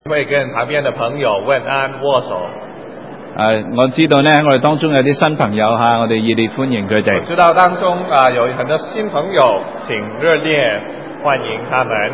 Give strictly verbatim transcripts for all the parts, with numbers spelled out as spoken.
會跟旁邊的朋友問安握手。 誒，我知道呢，喺我哋當中有啲新朋友嚇，我哋熱烈歡迎佢哋。 我知道當中啊有很多新朋友，請熱烈歡迎他們。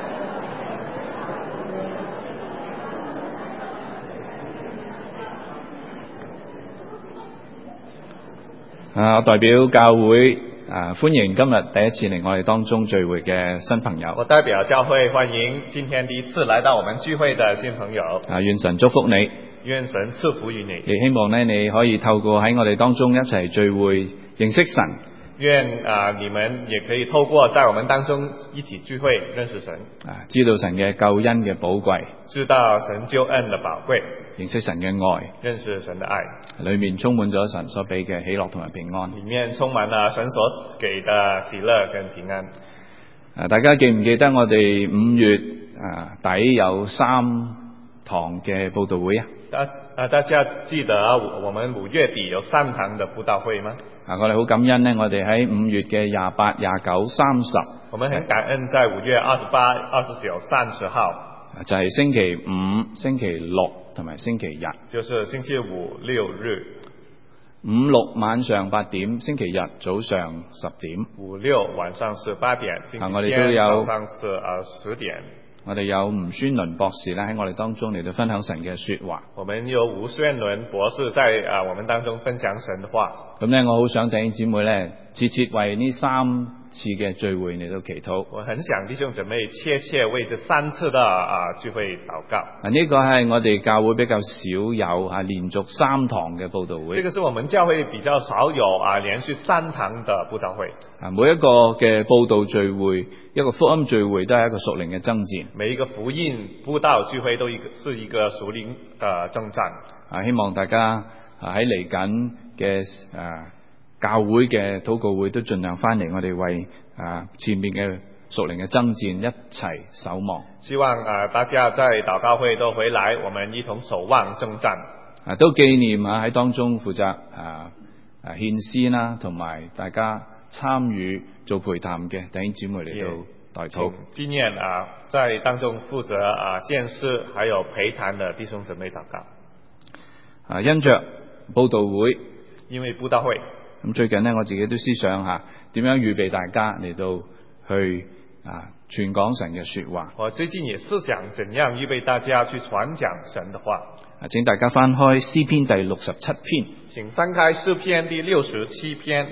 啊，我代表教會啊，歡迎今日第一次嚟我哋當中聚會嘅新朋友。 我代表教會歡迎今天第一次來到我們聚會的新朋友。 啊，願神祝福你。 願神賜福於你。 亦希望呢，你可以透過喺我哋當中一齊聚會認識神。 願啊，你們也可以透過在我們當中一起聚會認識神。 啊，知道神嘅救恩嘅寶貴。 知道神救恩的寶貴。 認識神嘅愛。 認識神的愛。 裏面充滿咗神所俾嘅喜樂同埋平安。 裏面充滿了神所給的喜樂跟平安。 啊，大家記唔記得我哋五月啊底有三堂嘅佈道會啊？ 大啊，大家記得我們五月底有三堂的佈道會嗎？ 啊，我哋好感恩呢，我哋喺五月嘅廿八、廿九、三十， 我們很感恩在五月二十八、二十九、三十號， 就係星期五、星期六同埋星期日， 就是星期五、六日， 五六晚上八點，星期日早上十點， 五六晚上是八點，星期我哋都天有早上是啊十點。 我哋有吳宣倫博士咧喺我哋當中嚟到分享神嘅說話。 我們有吳宣倫博士在啊我們當中分享神的話。 咁咧，我好想弟兄姊妹咧，切切為呢三次嘅聚會嚟到祈禱。 我很想弟兄姊妹切切為這三次的啊聚會禱告。 啊，呢個係我哋教會比較少有啊連續三堂嘅佈道會。 這個是我們教會比較少有啊連續三堂的佈道會。 啊，每一個嘅佈道聚會，一個福音聚會都係一個屬靈嘅爭戰。 每一個福音佈道聚會都一個是一個屬靈嘅爭戰。 啊，希望大家啊喺嚟緊嘅啊教會嘅禱告會都盡量翻嚟，我哋為啊前面嘅屬靈嘅爭戰一齊守望。 希望啊大家在禱告會都回來，我們一同守望爭戰。 啊，都紀念啊喺當中負責啊啊獻詩啦，同埋大家參與做陪談嘅弟兄姊妹嚟到代禱。 紀念啊在當中負責啊獻詩還有陪談的弟兄姊妹禱告。 啊，因着佈道會， 因為佈道會。 咁最近呢，我自己都思想下點樣預備大家嚟到去啊傳講神嘅說話。 我最近也思想怎樣預備大家去傳講神的話。 啊，請大家翻開詩篇第六十七篇。 請翻開詩篇第六十七篇。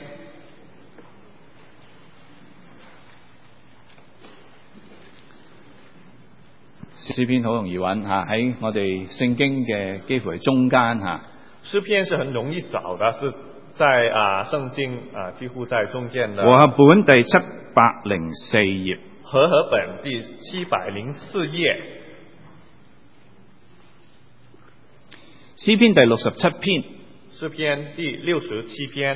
詩篇好容易揾吓，喺我哋聖經嘅幾乎係中間吓。 詩篇是很容易找的，是在啊聖經啊幾乎在中間的。 和合本第七百零四頁。 和合本第七百零四頁。 詩篇第六十七篇。 詩篇第六十七篇。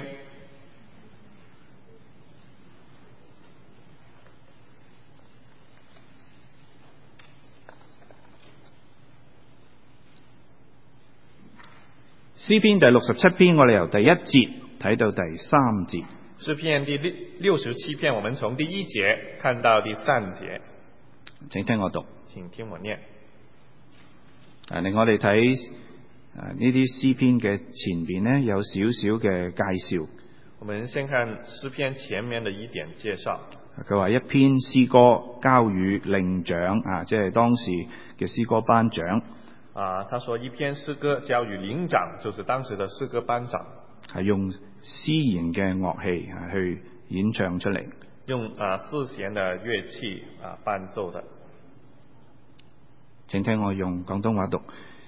詩篇第六十七篇，我哋由第一節睇到第三節。 詩篇第六六十七篇，我們從第一節看到第三節。 請聽我讀。 請聽我念。 啊，令我哋睇啊呢啲詩篇嘅前邊呢，有少少嘅介紹。 我們先看詩篇前面的一點介紹。 佢話一篇詩歌交與領長啊，即係當時嘅詩歌班長。 啊，他說一篇詩歌交與領長，就是當時的詩歌班長， 係用絲弦嘅樂器啊去演唱出嚟， 用啊絲弦的樂器啊伴奏的。 請聽我用廣東話讀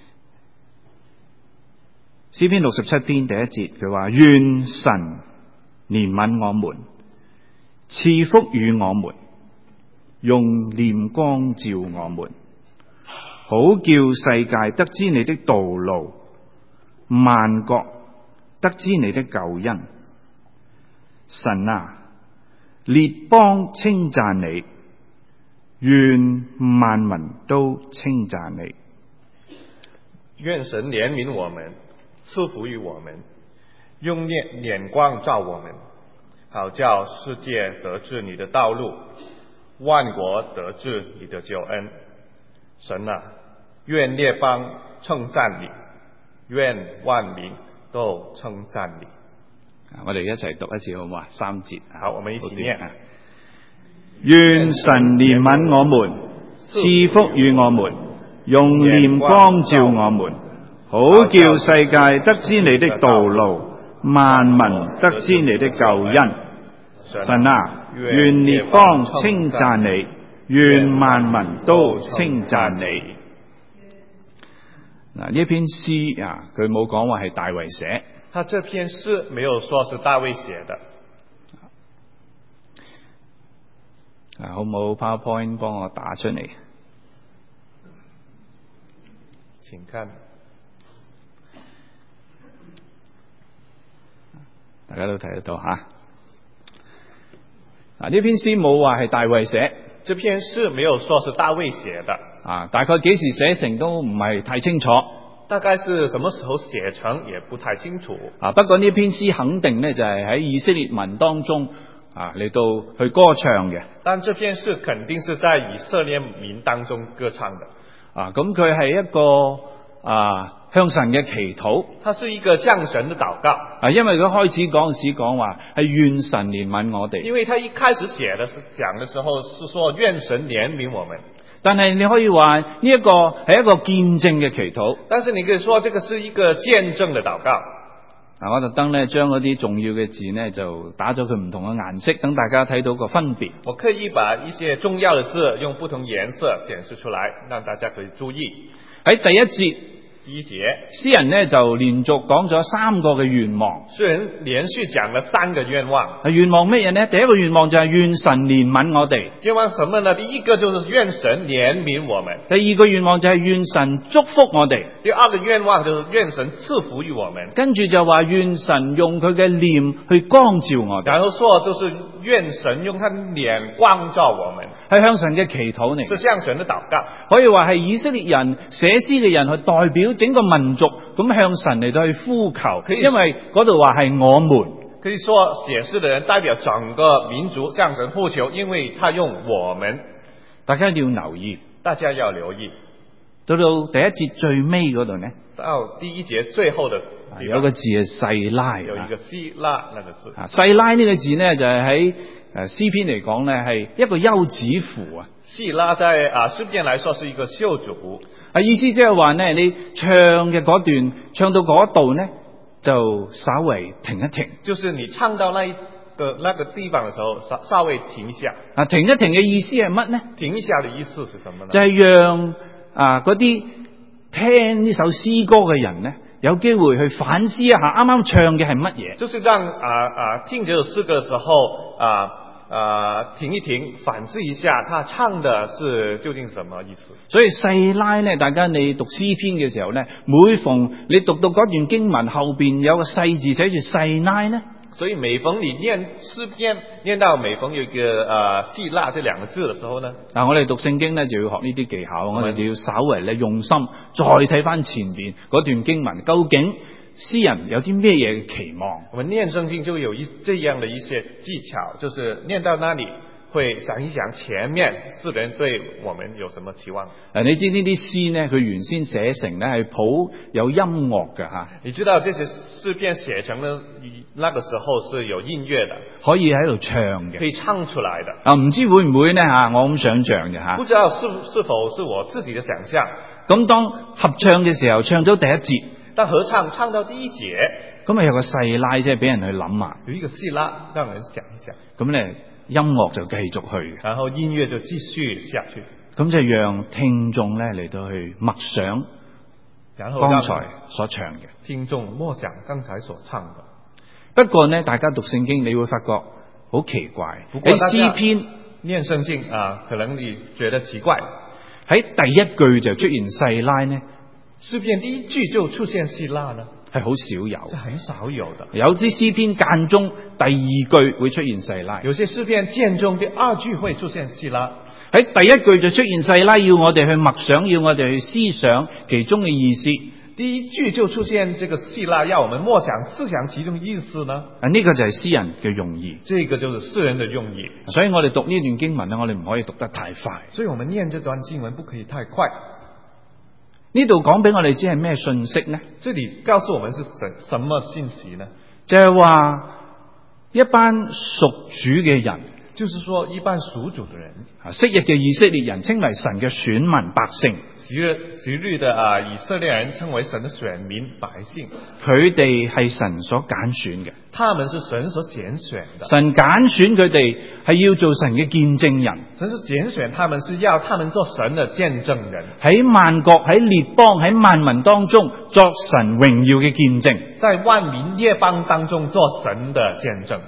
詩篇六十七篇第一節，佢話願神憐憫我們，賜福與我們，用臉光照我們，好叫世界得知你的道路，萬國得知你的救恩。神啊，列邦稱讚你，願萬民都稱讚你。 願神憐憫我們，賜福於我們，用臉臉光照我們，好叫世界得知你的道路，萬國得知你的救恩。神啊， 願列邦稱讚你，願萬民都稱讚你。 我哋一齊讀一次好唔好啊？三節。 好，我們一起念。 願神憐憫我們，賜福與我們，用臉光照我們，好叫世界得知你的道路，萬民得知你的救恩。神啊，願列邦稱讚你，願萬民都稱讚你。嗱，呢篇詩啊，佢冇講話係大衛寫。 他這篇詩沒有說是大衛寫的。 啊，好冇 PowerPoint 幫我打出嚟？ 請看， 大家都睇得到吓。啊，呢篇詩冇話係大衛寫， 這篇詩沒有說是大衛寫的。 啊，大概幾時寫成都唔係太清楚。 大概是什麼時候寫成也不太清楚。 啊，不過呢篇詩肯定呢就係喺以色列民當中啊嚟到去歌唱嘅。 但這篇詩肯定是在以色列民當中歌唱的。 啊，咁佢係一個啊向神嘅祈禱。 它是一個向神的禱告。 啊，因為佢開始嗰陣時講話係願神憐憫我哋。 因為他一開始寫的是講的時候是說願神憐憫我們。 但係你可以話呢一個係一個見證嘅祈禱。 但是你可以說這個是一個見證的禱告。 嗱，我特登咧將嗰啲重要嘅字呢就打咗佢唔同嘅顏色，等大家睇到個分別。 我刻意把一些重要的字用不同顏色顯示出來，讓大家可以注意。 喺第一節。 第一節， 詩人呢就連續講咗三個嘅願望。 詩人連續講了三個願望。 係願望乜嘢呢？第一個願望就係願神憐憫我哋。 願望什麼呢？第一個就是願神憐憫我們。 第二個願望就係願神祝福我哋。 第二個願望就是願神賜福於我們。 跟住就話願神用佢嘅臉去光照我哋。 然後說就是願神用他臉光照我們， 係向神嘅祈禱嚟。 是向神的禱告。 可以話係以色列人寫詩嘅人去代表整個民族咁向神嚟到去呼求，因為嗰度話係我們。 可以說寫詩的人代表整個民族向神呼求，因為他用我們。 大家要留意， 大家要留意， 到到第一節最尾嗰度呢， 到第一節最後的有個字係細拉， 有一個西拉那個字。 啊，細拉呢個字呢，就係喺誒詩篇嚟講呢，係一個休止符啊。 細拉在啊詩篇來說是一個休止符。 啊，意思即係話呢，你唱嘅嗰段唱到嗰度呢，就稍微停一停。 就是你唱到那一個那個地方嘅時候，稍稍微停一下。 啊，停一停嘅意思係乜呢？ 停一下嘅意思是什麼呢？ 就係讓啊嗰啲聽呢首詩歌嘅人呢，有機會去反思一下啱啱唱嘅係乜嘢。 就是讓啊啊聽這首詩歌嘅時候啊。啊，停一停，反思一下，他唱的是究竟什麼意思？ 所以細拉呢，大家你讀詩篇嘅時候呢，每逢你讀到嗰段經文後邊有個細字寫住細拉呢， 所以每逢你念詩篇，念到每逢有一個啊細拉這兩個字嘅時候呢，嗱，我哋讀聖經呢就要學呢啲技巧，我哋就要稍為咧用心，再睇翻前邊嗰段經文，究竟詩人有啲咩嘢嘅期望？ 我們念聖經就有一這樣的一些技巧，就是念到那裡會想一想前面詩人對我們有什麼期望。 誒，你知呢啲詩呢，佢原先寫成呢係譜有音樂嘅吓。 你知道這些詩篇寫成呢，那個時候是有音樂的， 可以喺度唱嘅， 可以唱出來的。 啊，唔知會唔會呢吓？我咁想象嘅吓。 不知道是是否是我自己的想象。 咁當合唱嘅時候，唱咗第一節。 當合唱唱到第一節， 咁啊有個細拉，即係俾人去諗啊。 有一個細拉，讓人想一想。 咁咧音樂就繼續去， 然後音樂就繼續下去。 咁就讓聽眾咧嚟到去默想， 然後剛才所唱嘅。 聽眾默想剛才所唱嘅。 不過呢，大家讀聖經你會發覺好奇怪。喺詩篇念聖經啊，可能你覺得奇怪。 喺第一句就出現細拉呢？ 詩篇第一句就出現細拉呢， 係好少有， 是很少有的。 有啲詩篇間中第二句會出現細拉， 有些詩篇間中第二句會出現細拉。 喺第一句就出現細拉，要我哋去默想，要我哋去思想其中嘅意思。 第一句就出現這個細拉，要我們默想思想其中意思呢？ 啊，呢個就係詩人嘅用意。 這個就是詩人的用意。 所以我哋讀呢段經文呢，我哋唔可以讀得太快。 所以我們念這段經文不可以太快。 呢度講俾我哋知係咩信息呢？ 這裏告訴我們是什什麼信息呢？ 就係話一班屬主嘅人， 就是說一班屬主的人， 啊，昔日嘅以色列人稱為神嘅選民百姓。 昔日昔日的啊以色列人稱為神的選民百姓， 佢哋係神所揀選嘅。 他們是神所揀選的。 神揀選佢哋係要做神嘅見證人。 神是揀選他們是要他們做神的見證人， 喺萬國喺列邦喺萬民當中作神榮耀嘅見證， 在萬民列邦當中做神的見證。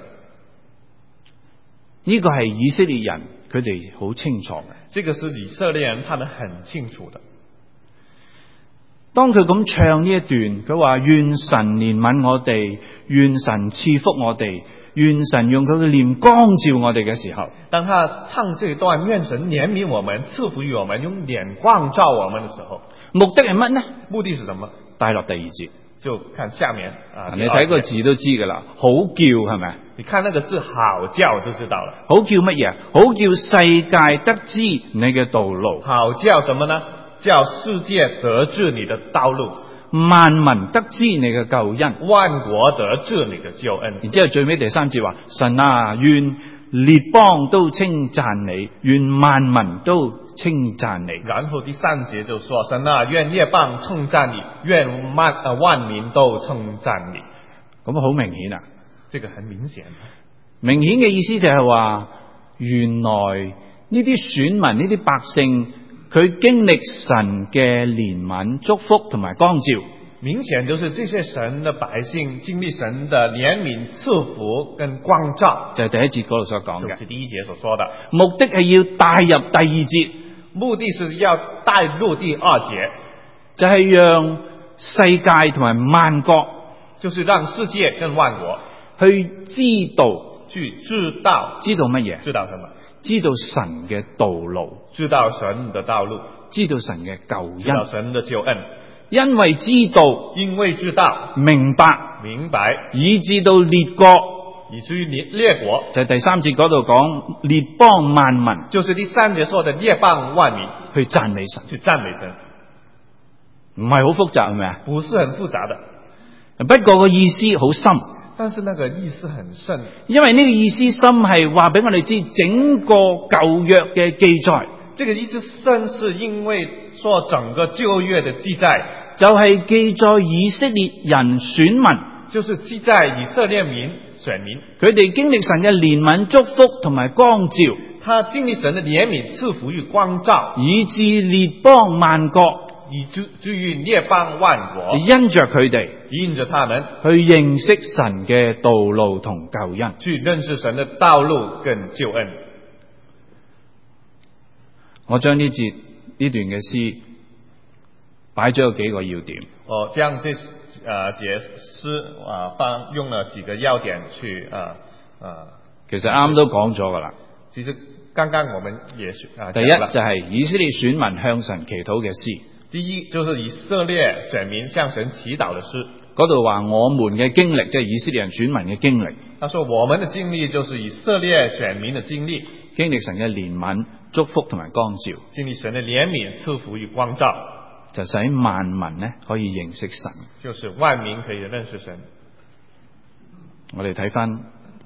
呢個係以色列人佢哋好清楚嘅。 這個是以色列人他們很清楚的。 當佢咁唱呢一段，佢話願神憐憫我哋，願神賜福我哋，願神用佢嘅臉光照我哋嘅時候， 當他唱這一段願神憐憫我們，賜福於我們，用臉光照我們的時候， 目的係乜呢？ 目的是什麼？ 帶落第二節， 就看下面啊， 你睇個字都知噶啦，好叫係咪？ 你看那個字好叫就知道了。 好叫乜嘢？好叫世界得知你嘅道路。 好叫什麼呢？叫世界得知你的道路， 萬民得知你嘅救恩， 萬國得知你的救恩。 然之後最尾第三節話：神啊，願列邦都稱讚你，願萬民都稱讚你。 然後第三節就說：神啊，願列邦稱讚你，願萬啊萬民都稱讚你。 咁好明顯啊！ 這個很明顯， 明顯嘅意思就係話，原來呢啲選民呢啲百姓。佢經歷神嘅憐憫、祝福同埋光照， 明顯就是這些神的百姓經歷神的憐憫、賜福跟光照， 就係第一節嗰度所講嘅。 就是第一節所說的， 目的係要帶入第二節， 目的是要帶入第二節， 就係讓世界同埋萬國， 就是讓世界跟萬國去知道， 去知道， 知道乜嘢？ 知道什麼？ 知道神嘅道路， 知道神的道路， 知道神嘅救恩， 知道神的救恩。 因為知道， 因為知道， 明白， 明白， 以致到列國， 以至於列列國， 就係第三節嗰度講列邦萬民， 就是第三節說的列邦萬民去讚美神， 去讚美神， 唔係好複雜係咪啊？ 不是很複雜的， 不過個意思好深。 但是那個意思很深， 因為呢個意思深係話俾我哋知整個舊約嘅記載。 這個意思深是因為說整個舊約的記載， 就係記載以色列人選民， 就是記載以色列民選民， 佢哋經歷神嘅憐憫、祝福同埋光照， 他經歷神的憐憫、賜福與光照， 以致列邦萬國， 以至至於列邦萬國， 因着佢哋， 因着他們去認識神嘅道路同救恩， 去認識神的道路跟救恩。 我將呢節呢段嘅詩擺咗有幾個要點。 我將這呃節詩啊放用了幾個要點去啊啊。呃呃、 其實啱都講咗噶啦。 其實剛剛我們也啊。 第一就係以色列選民向神祈禱嘅詩。 第一就是以色列選民向神祈禱的詩。 嗰度話我們嘅經歷，即係以色列人選民嘅經歷。 他說我們的經歷就是以色列選民的經歷， 經歷神嘅憐憫、祝福同埋光照， 經歷神的憐憫、賜福與光照， 就使萬民呢可以認識神， 就是萬民可以認識神。 我哋睇翻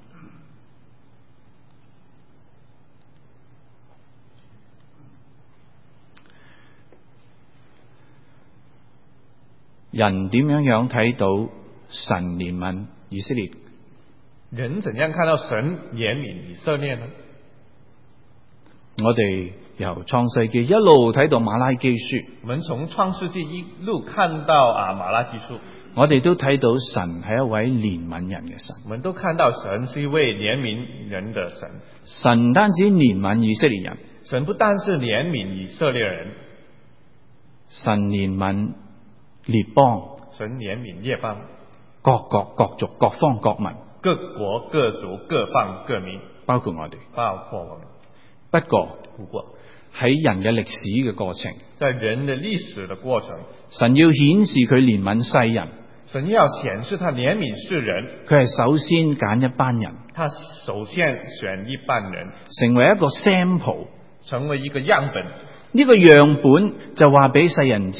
人點樣樣睇到神憐憫以色列？ 人怎樣看到神憐憫以色列呢？ 我哋由創世記一路睇到馬拉基書， 我們從創世記一路看到啊馬拉基書， 我哋都睇到神係一位憐憫人嘅神。 我們都看到神是一位憐憫人的神。 神唔單止憐憫以色列人， 神不單是憐憫以色列人， 神憐憫列邦， 神憐憫列邦， 各國各族各方各民， 各國各族各方各民， 包括我哋， 包括我們。 不過， 不過喺人嘅歷史嘅過程， 在人的歷史的過程， 神要顯示佢憐憫世人， 神要顯示他憐憫世人， 佢係首先揀一班人， 他首先選一班人， 成為一個 sample， 成為一個樣本。 呢個樣本就話俾世人知，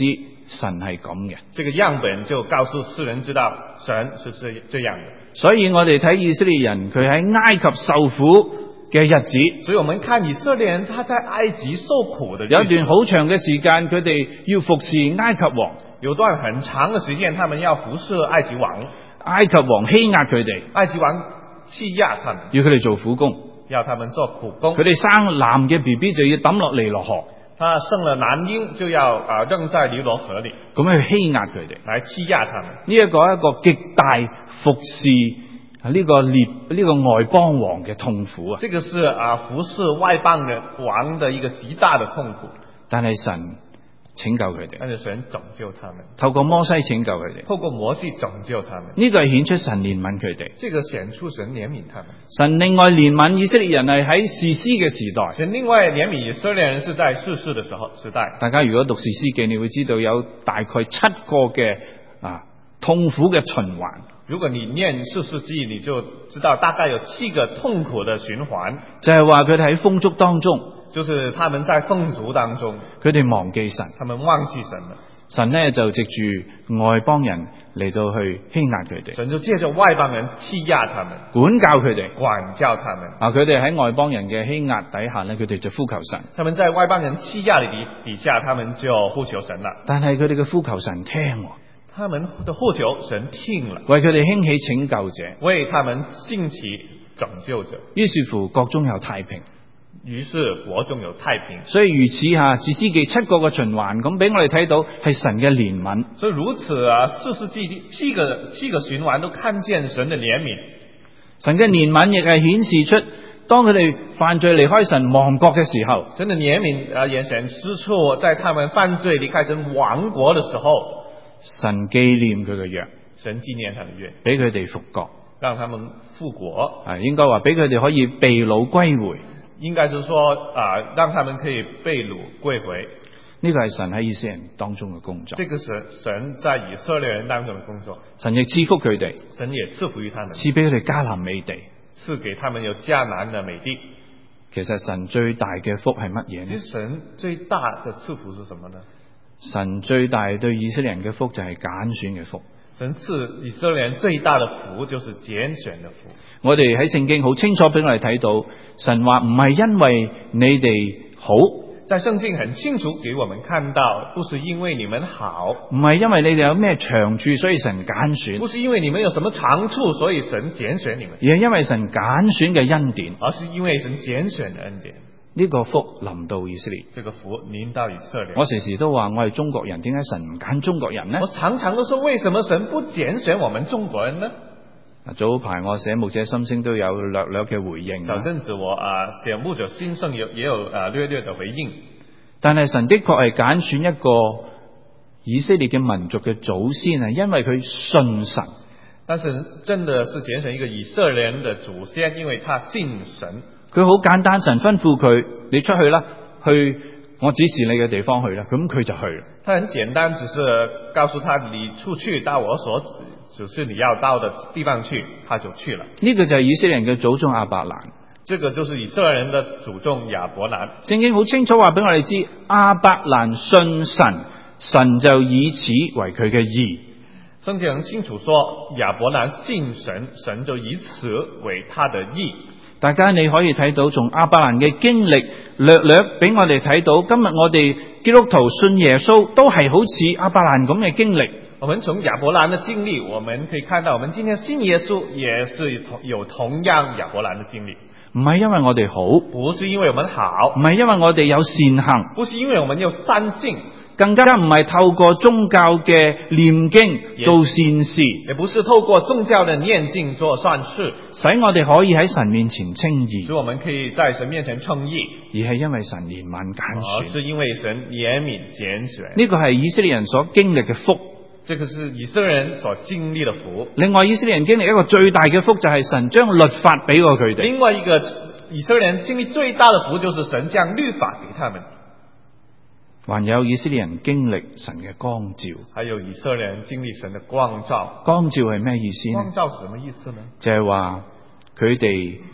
神係咁嘅。 這個樣本就告訴世人知道神是這這樣的。 所以我哋睇以色列人佢喺埃及受苦嘅日子， 所以我們看以色列人他在埃及受苦的日子， 有一段好長嘅時間佢哋要服侍埃及王， 有段很長嘅時間他們要服侍埃及王， 埃及王欺壓佢哋， 埃及王欺壓他們， 要佢哋做苦工， 要他們做苦工， 佢哋生男嘅 B B 就要抌落尼羅河， 他生了男嬰就要啊扔在尼羅河裏， 咁樣去欺壓佢哋， 來欺壓他們。 呢一個一個極大服侍呢個列呢個外邦王嘅痛苦啊！ 這個是啊服侍外邦人王的一個極大的痛苦。 但係神拯救佢哋， 但是神拯救他們， 透過摩西拯救佢哋， 透過摩西拯救他們。 呢個係顯出神憐憫佢哋。 這個顯出神憐憫他們。 神另外憐憫以色列人係喺士師嘅時代。 神另外憐憫以色列人是在士師的時候時代。 大家如果讀士師記，你會知道有大概七個嘅啊痛苦嘅循環。 如果你念士師記，你就知道大概有七個痛苦的循環， 就係話佢哋喺風俗當中， 就是他們在風俗當中， 佢哋忘記神， 他們忘記神了。 神呢就藉住外邦人嚟到去欺壓佢哋， 神就借着外邦人欺壓他們， 管教佢哋， 管教他們。 啊，佢哋喺外邦人嘅欺壓底下呢，佢哋就呼求神。 他們在外邦人欺壓的底底下，他們就呼求神了。 但係佢哋嘅呼求神聽。 他們的呼求神聽了， 為佢哋興起拯救者， 為他們興起拯救者。 於是乎國中有太平， 於是國中有太平。 所以如此吓，士師記七個嘅循環咁俾我哋睇到係神嘅憐憫。 所以如此啊，士師記七個七個循環都看見神嘅憐憫。 神嘅憐憫亦係顯示出，當佢哋犯罪離開神亡國嘅時候， 神嘅憐憫啊，也顯示出在他們犯罪離開神亡國嘅時候， 神紀念佢嘅約， 神紀念他的約， 俾佢哋復國， 讓他們復國。 啊，應該話俾佢哋可以被擄歸回。 應該是說啊，讓他們可以被擄歸回。 呢個係神喺以色列人當中嘅工作。 這個是神在以色列人當中嘅工作。 神亦賜福佢哋， 神也賜福於他們， 賜俾佢哋迦南美地， 賜給他們有迦南的美地。 其實神最大嘅福係乜嘢呢？ 其實神最大的賜福是什麼呢？ 神最大對以色列人嘅福就係揀選嘅福。 神賜以色列人最大的福就是揀選的福。 我哋喺聖經好清楚俾我哋睇到，神話唔係因為你哋好， 在聖經很清楚給我們看到，不是因為你們好， 唔係因為你哋有咩長處所以神揀選， 不是因為你們有什麼長處所以神揀選你們， 而係因為神揀選嘅恩典， 而是因為神揀選的恩典。 呢個福臨到以色列， 這個福臨到以色列。 我時時都話我係中國人，點解神唔揀中國人呢？ 我常常都說，為什麼神不揀選我們中國人呢？ 早排我寫牧者心聲都有略略嘅回應。 早陣子我啊寫牧者心聲有也有啊略略的回應。但係神的確係揀選一個以色列嘅民族嘅祖先啊，因為佢信神。 但是真的是揀選一個以色列人的祖先，因為他信神。 佢好簡單，神吩咐佢，你出去啦，去我指示你嘅地方去啦，咁佢就去了。 他很簡單，只是告訴他你出去到我所指示你要到的地方去，他就去了。 呢個就係以色列人嘅祖宗亞伯蘭。 這個就是以色列人的祖宗亞伯蘭。 聖經好清楚話俾我哋知，亞伯蘭信神，神就以此為佢嘅義。 聖經很清楚說，亞伯蘭信神，神就以此為他的義。 大家你可以睇到，從亞伯蘭嘅經歷略略俾我哋睇到，今日我哋基督徒信耶穌都係好似亞伯蘭咁嘅經歷。 我們從亞伯蘭的經歷，我們可以看到，我們今天信耶穌也是同有同樣亞伯蘭的經歷。 唔係因為我哋好， 不是因為我們好， 唔係因為我哋有善行， 不是因為我們有善性， 更加唔係透過宗教嘅念經做善事， 也不是透過宗教的念經做善事， 使我哋可以喺神面前稱義， 所以我們可以在神面前稱義， 而係因為神憐憫揀選， 而是因為神憐憫揀選。 呢個係以色列人所經歷嘅福， 這個是以色列人所經歷的福。 另外，以色列人經歷一個最大嘅福就係神將律法俾過佢哋。 另外一個以色列人經歷最大的福就是神將律法給他們。 還有以色列人經歷神嘅光照， 還有以色列人經歷神的光照。 光照係咩意思呢？ 光照是什麼意思呢？ 就係話佢哋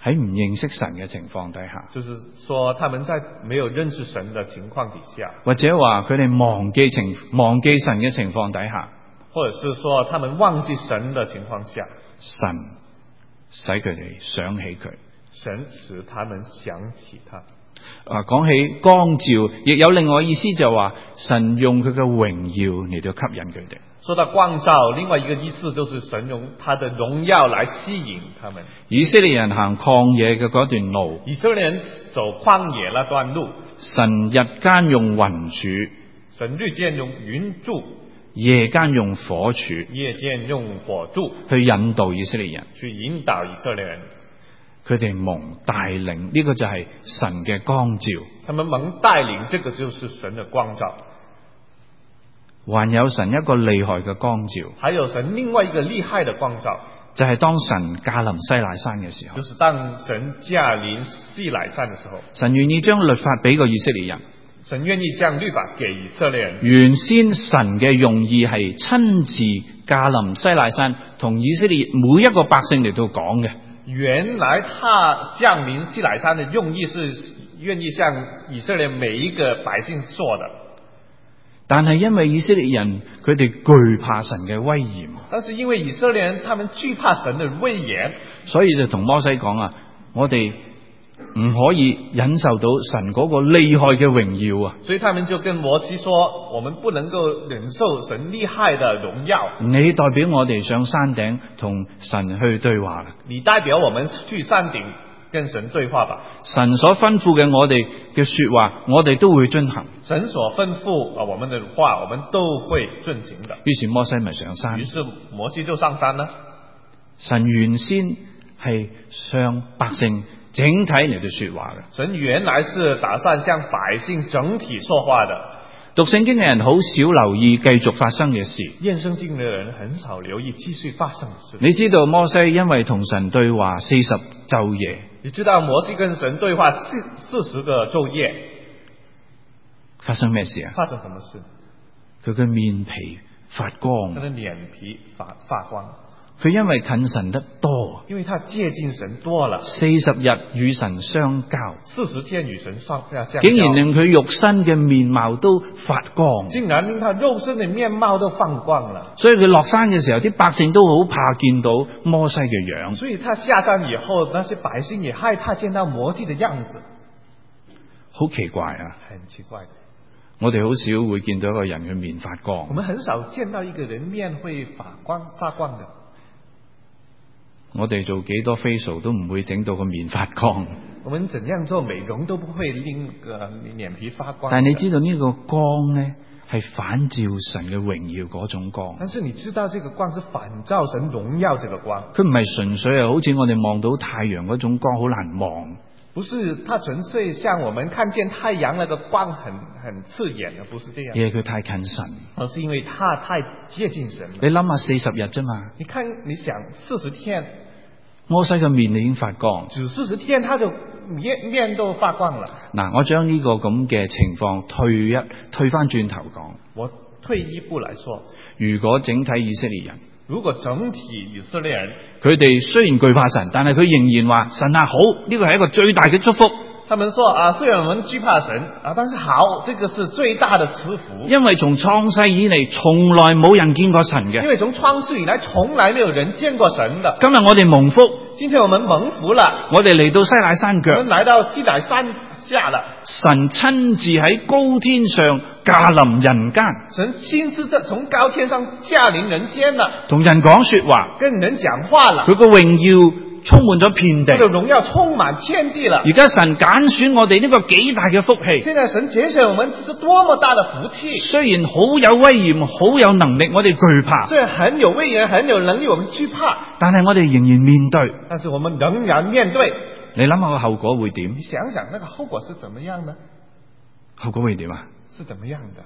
喺唔認識神嘅情況底下， 就是說他們在沒有認識神的情況底下， 或者話佢哋忘記情忘記神嘅情況底下， 或者是說他們忘記神的情況下， 神使佢哋想起佢， 神使他們想起他。 啊，講起光照，亦有另外意思就話神用佢嘅榮耀嚟到吸引佢哋。 說到光照，另外一個意思就是神用他的榮耀來吸引他們。 以色列人行曠野嘅嗰段路， 以色列人走曠野那段路， 神日間用雲柱， 神日間用雲柱， 夜間用火柱， 夜間用火柱去引導以色列人， 去引導以色列人。 佢哋蒙帶領，呢、這個就係神嘅光照。 他們蒙帶領，這個就是神的光照。 還有神一個厲害嘅光照， 還有神另外一個厲害的光照， 就係當神駕臨西乃山嘅時候， 就是當神駕臨西乃山嘅時候， 神願意將律法俾個以色列人， 神願意將律法給以色列人。 原先神嘅用意係親自駕臨西乃山，同以色列每一個百姓嚟到講嘅。 原來他降臨西乃山的用意是願意向以色列每一個百姓說的， 但係因為以色列人佢哋懼怕神嘅威嚴， 但是因為以色列人他們懼怕神的威嚴， 所以就同摩西講啊，我哋唔可以忍受到神嗰個厲害嘅榮耀啊！ 所以他們就跟摩西說，我們不能夠忍受神厲害的榮耀。 你代表我哋上山頂同神去對話， 你代表我們去山頂跟神對話吧。 神所吩咐嘅我哋嘅說話，我哋都會遵行。 神所吩咐啊，我們的話，我們都會遵行的。 於是摩西咪上山， 於是摩西就上山啦。 神原先係向百姓整體嚟到說話嘅， 神原來是打算向百姓整體說話的。 讀聖經嘅人好少留意繼續發生嘅事， 念聖經嘅人很少留意繼續發生嘅事。 你知道摩西因為同神對話四十晝夜， 你知道摩西跟神對話四四十個晝夜， 發生咩事啊？ 發生什麼事？ 佢嘅面皮發光， 他的臉皮發發光。 佢因為近神得多， 因為他接近神多了， 四十日與神相交， 四十天與神相交， 竟然令佢肉身嘅面貌都發光， 竟然令他肉身嘅面貌都放光了。 所以佢落山嘅時候，啲百姓都好怕見到摩西嘅樣。 所以他下山以後，那些百姓也害怕見到摩西的樣子。 好奇怪啊！ 很奇怪的。 我哋好少會見到一個人嘅面發光。 我們很少見到一個人面會發光發光的。 我哋做幾多 facial 都唔會整到個面發光。 我們怎樣做美容都不會令個臉皮發光。 但係你知道呢個光呢，係反照神嘅榮耀嗰種光。 但是你知道這個光是反照神榮耀這個光， 佢唔係純粹係好似我哋望到太陽嗰種光好難望。 不是，它純粹像我們看見太陽那個光很很刺眼的，不是這樣。 因為佢太近神， 而是因為它太接近神了。 你諗下四十日啫嘛， 你看你想四十天， 摩西嘅面已經發光， 只四十天他就面面都發光了。嗱， 我將呢個咁嘅情況退一退翻轉頭講， 我退一步來說， 如果整體以色列人， 如果整體以色列人， 佢哋雖然懼怕神，但係佢仍然話神啊好，呢個係一個最大嘅祝福。 他們說啊，雖然我們懼怕神啊，但是好，這個是最大的賜福。 因為從創世以嚟，從來冇人見過神嘅。 因為從創世以來，從來沒有人見過神的。 今日我哋蒙福， 今天我們蒙福了。 我哋嚟到西乃山腳， 我們來到西乃山下了。 神親自喺高天上駕臨人間， 神親自在從高天上駕臨人間了， 同人講說話， 跟人講話了。 佢個榮耀充滿咗遍地， 佢嘅榮耀充滿遍地了。 而家神揀選我哋呢個幾大嘅福氣。 現在神揀選我們是多麼大的福氣。 雖然好有威嚴，好有能力，我哋懼怕。 雖然很有威嚴，很有能力，我們懼怕。 但係我哋仍然面對。 但是我們仍然面對。 你諗下個後果會點？ 你想想那個後果是怎麼樣呢？ 後果會點啊？ 是怎麼樣的？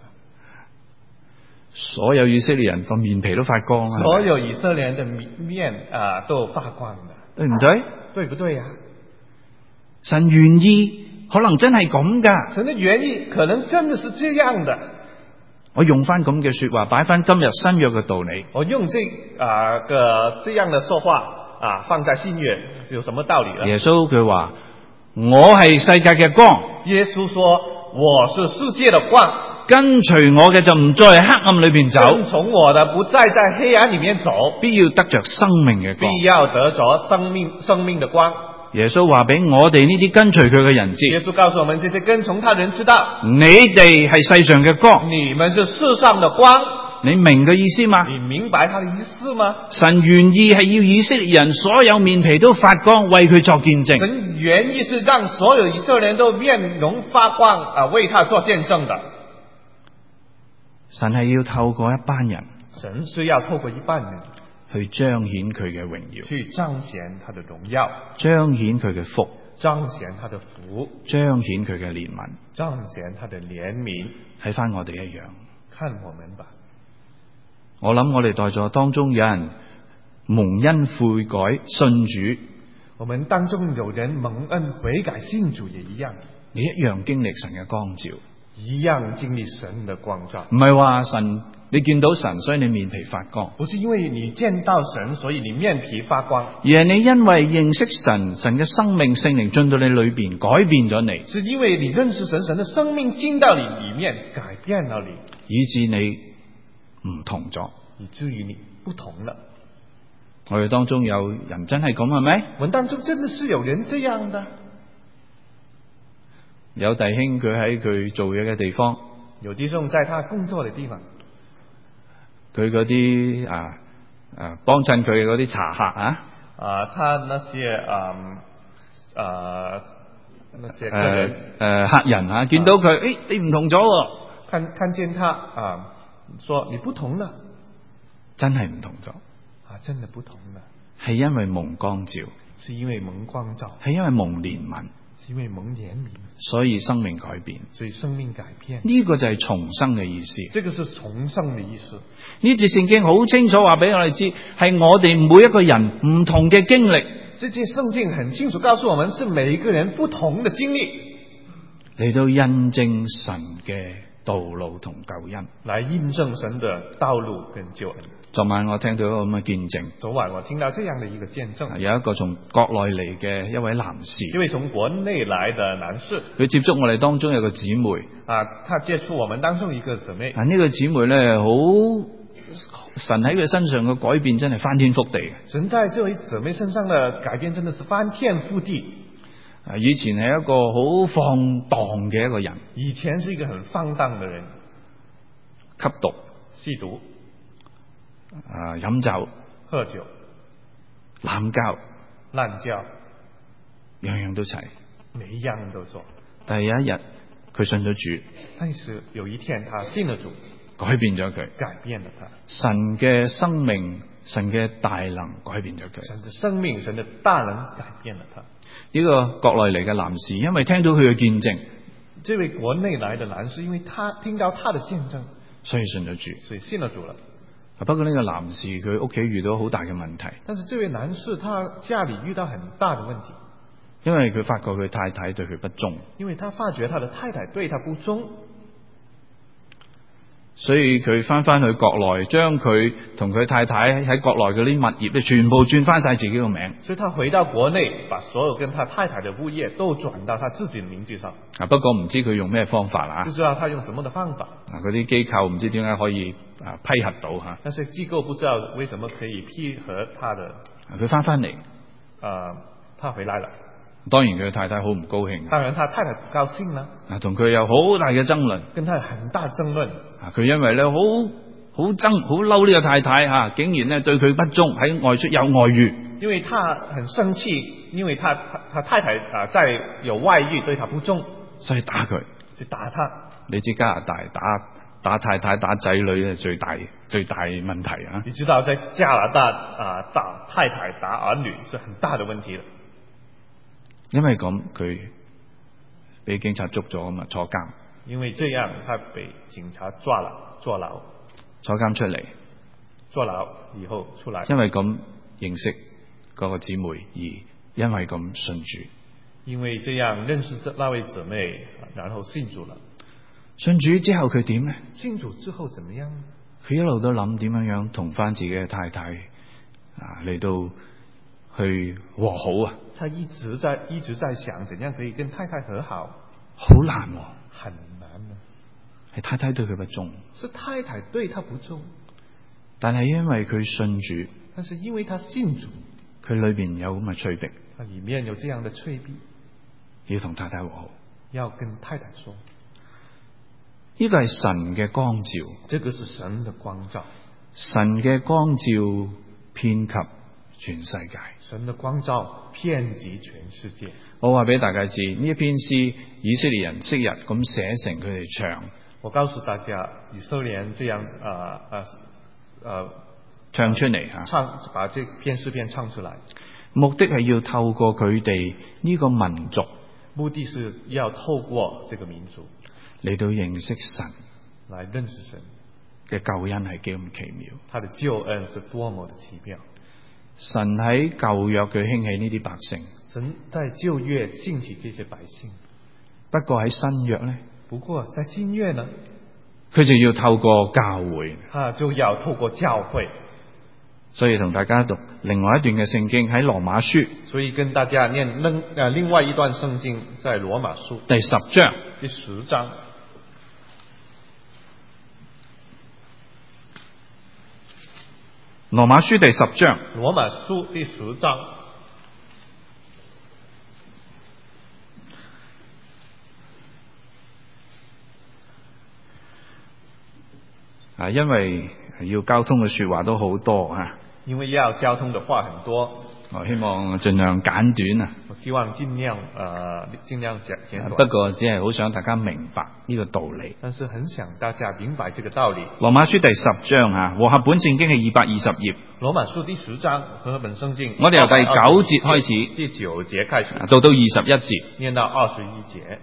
所有以色列人個面皮都發光啊！ 所有以色列人的面啊、呃、都發光的， 對唔對？ 對不對啊？ 神願意可能真係咁噶， 神的原意可能真的是這樣的。 我用翻咁嘅說話，擺翻今日新約嘅道理。 我用這啊個、呃、這樣的說話， 啊放在新約有什麼道理呢？ 耶穌佢話我係世界嘅光。 耶穌說我是世界的光。 跟隨我嘅就唔再喺黑暗裏邊走， 跟從我的不再在黑暗裏面走， 必要得着生命嘅光， 必要得着生命生命的光。 耶穌話俾我哋呢啲跟隨佢嘅人知， 耶穌告訴我們這些跟從他人知道， 你哋係世上嘅光， 你們是世上的光。 你明嘅意思嗎？ 你明白他的意思嗎？ 神原意係要以色列人所有面皮都發光，為佢作見證。 神原意是讓所有以色列人都面容發光啊，為他做見證的。 神係要透過一班人， 神是要透過一班人去彰顯佢嘅榮耀， 去彰顯他的榮耀， 彰顯佢嘅福， 彰顯他的福， 彰顯佢嘅憐憫， 彰顯他的憐憫。 睇翻我哋一樣， 看我們吧。 我諗我哋在座當中有人蒙恩悔改信主， 我們當中有人蒙恩悔改信主也一樣， 你一樣經歷神嘅光照， 一樣經歷神的光照。 唔係話神你見到神所以你面皮發光， 不是因為你見到神所以你面皮發光， 而係你因為認識神，神嘅生命聖靈進到你裏邊改變咗你， 是因為你認識神，神的生命進到你裏面改變了你， 以致你唔同咗， 以至於你不同了。 我哋當中有人真係咁係咪？ 我們當中真的是有人這樣的。 有弟兄佢喺佢做嘢嘅地方， 有弟兄在他工作嘅地方， 佢嗰啲啊啊幫襯佢嘅嗰啲茶客啊， 啊，他那些啊啊那些客人誒、 呃呃、客人啊，見到佢，誒、啊哎、你唔同咗喎， 看看見他啊，說你不同了， 真係唔同咗啊，真的不同了， 係因為蒙光照， 是因為蒙光照， 係因為蒙憐憫， 是因為蒙憐憫， 所以生命改變， 所以生命改變， 呢、這個就係重生嘅意思。 這個是重生的意思。 呢節聖經好清楚話俾我哋知，係我哋每一個人唔同嘅經歷。 這節聖經很清楚告訴我們，是每一個人不同的經歷， 嚟到印證神嘅道路同救恩， 來印證神的道路跟救恩。 昨晚我聽到一個咁嘅見證， 昨晚我聽到這樣的一個見證， 有一個從國內嚟嘅一位男士， 一位從國內來的男士， 佢接觸我哋當中有個姊妹， 啊，他接觸我們當中一個姊妹， 啊呢、這個姊妹咧好神喺佢身上嘅改變真係翻天覆地嘅， 神在這位姊妹身上的改變真的是翻天覆地。 啊以前係一個好放蕩嘅一個人， 以前是一個很放蕩的人， 吸毒、 吸毒。 啊！飲酒、 喝酒、 濫交、 濫交， 樣樣都齊， 每一樣都做。 但係有一日，佢信咗主。 但是有一天，他信了主， 改變咗佢， 改變了他。 神嘅生命、神嘅大能改變咗佢。 神嘅生命、神嘅大能改變了他。 呢個國內嚟嘅男士，因為聽到佢嘅見證， 這位國內來的男士，因為他聽到他的見證， 所以信咗主， 所以信了主了。 不過呢個男士佢屋企遇到好大嘅問題， 但是這位男士他家裏遇到很大的問題， 因為佢發覺佢太太對佢不忠， 因為他發覺他的太太對他不忠， 所以佢翻翻去國內，將佢同佢太太喺國內嗰啲物業咧，全部轉翻晒自己個名。 所以他回到國內，把所有跟他太太的物業都轉到他自己的名字上。 啊，不過唔知佢用咩方法啦， 不知道他用什麼的方法。 啊，嗰啲機構唔知點解可以啊批核到吓。 但是機構不知道為什麼可以批核他的。 佢翻翻嚟， 啊，他回來了。 當然佢太太好唔高興。 當然他太太不高興啦。 啊，同佢有好大嘅爭論。 跟他很大爭論。 啊，佢因為咧好好憎好嬲呢個太太吓，竟然咧對佢不忠，喺外出有外遇。因為他很生氣，因為他他他太太啊在有外遇，對他不忠，所以打佢，就打他。你知加拿大打打太太打仔女咧最大最大問題啊！你知道在加拿大啊打太太打兒女是很大的問題啦。因為咁佢俾警察捉咗啊嘛，坐監。因為這樣，他被警察抓了，坐牢，坐監出嚟，坐牢以後出來。因為咁認識嗰個姊妹，而因為咁信主。因為這樣認識那位姊妹，然後信主了。信主之後佢點呢？信主之後怎麼樣？佢一路都諗點樣樣同翻自己嘅太太啊嚟到去和好啊。 他一直在一直在想怎樣可以跟太太和好， 好難喎， 很難啊。 係太太對佢不忠， 是太太對他不忠， 但係因為佢信主， 但是因為他信主， 佢裏邊有咁嘅催逼， 他裏面有這樣的催逼， 要同太太和好， 要跟太太說， 呢個係神嘅光照， 這個是神的光照， 神嘅光照遍及全世界， 神的光照遍及全世界。 我話俾大家知，呢一篇詩以色列人昔日咁寫成佢哋唱。 我告訴大家，以色列人這樣啊啊啊唱出嚟吓， 唱把這篇詩篇唱出來， 目的係要透過佢哋呢個民族， 目的是要透過這個民族嚟到認識神， 來認識神嘅救恩係幾咁奇妙， 他的救恩是多麼的奇妙。 神喺舊約佢興起呢啲百姓， 神在舊約興起這些百姓， 不過喺新約呢， 不過在新約呢， 佢就要透過教會， 啊就要透過教會。 所以同大家讀另外一段嘅聖經喺羅馬書， 所以跟大家念另啊另外一段聖經在羅馬書第十章， 第十章。 羅馬書第十章， 羅馬書第十章。 啊，因為要交通嘅說話都好多啊， 因為要交通的話很多， 我希望盡量簡短啊。 我希望盡量呃盡量簡簡短。 不過只係好想大家明白呢個道理。 但是很想大家明白這個道理。 羅馬書第十章啊，和合本聖經係二百二十頁。 羅馬書第十章和合本聖經， 我哋由第九節開始， 第九節開始， 到到二十一節， 念到二十一節。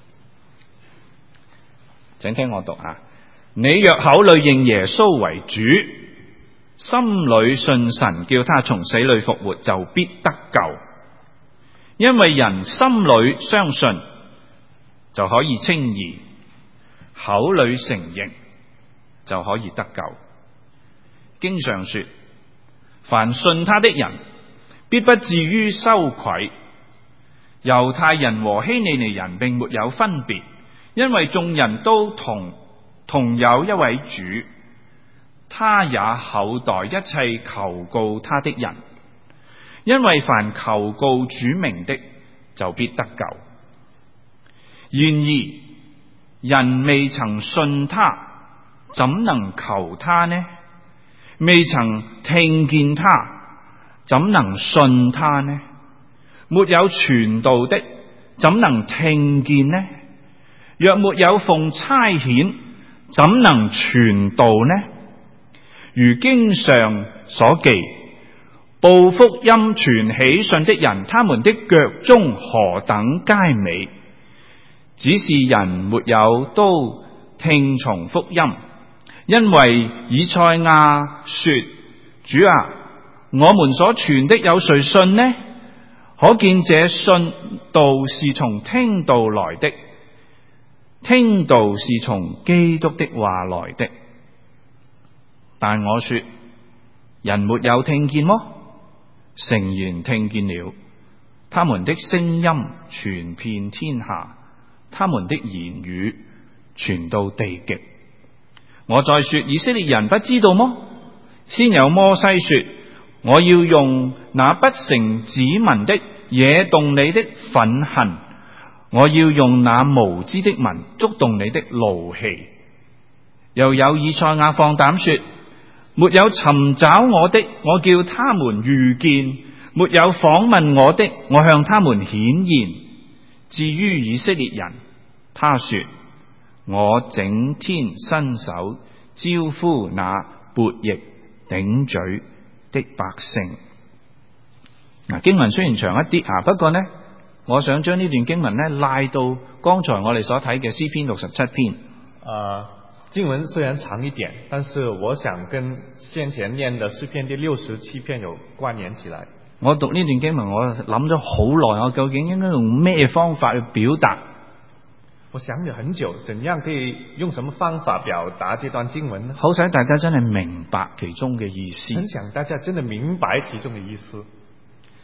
請聽我讀啊。你若口裏認耶穌為主，心裏信神叫他從死裏復活，就必得救。因為人心裏相信就可以稱義，口裏承認就可以得救。經上說，凡信他的人必不至於羞愧。猶太人和希利尼人並沒有分別，因為眾人都同同有一位主，他也厚待一切求告他的人，因為凡求告主名的，就必得救。然而人未曾信他，怎能求他呢？未曾聽見他，怎能信他呢？沒有傳道的，怎能聽見呢？若沒有奉差遣，怎能傳道呢？如經上所記，報福音傳喜信的人，他們的腳蹤何等佳美！只是人沒有都聽從福音，因為以賽亞說：主啊，我們所傳的有誰信呢？可見這信道是從聽道來的。聽道是從基督的話來的，但我說，人沒有聽見麼？誠然聽見了，他們的聲音傳遍天下，他們的言語傳到地極。我再說，以色列人不知道麼？先有摩西說，我要用那不成子民的惹動你的憤恨，我要用那無知的民觸動你的怒氣。又有以賽亞放膽說，沒有尋找我的，我叫他們遇見；沒有訪問我的，我向他們顯現。至於以色列人，他說，我整天伸手招呼那悖逆頂嘴的百姓。嗱，經文雖然長一啲啊，不過呢，我想將呢段經文呢拉到剛才我哋所睇嘅詩篇六十七篇。 啊，經文雖然長一點，但是我想跟先前念的詩篇第六十七篇有關聯起來。 我讀呢段經文，我諗咗好耐，我究竟應該用咩方法去表達？ 我想咗很久，怎樣可以用什麼方法表達這段經文呢？ 好使大家真係明白其中嘅意思。 很想大家真的明白其中嘅意思。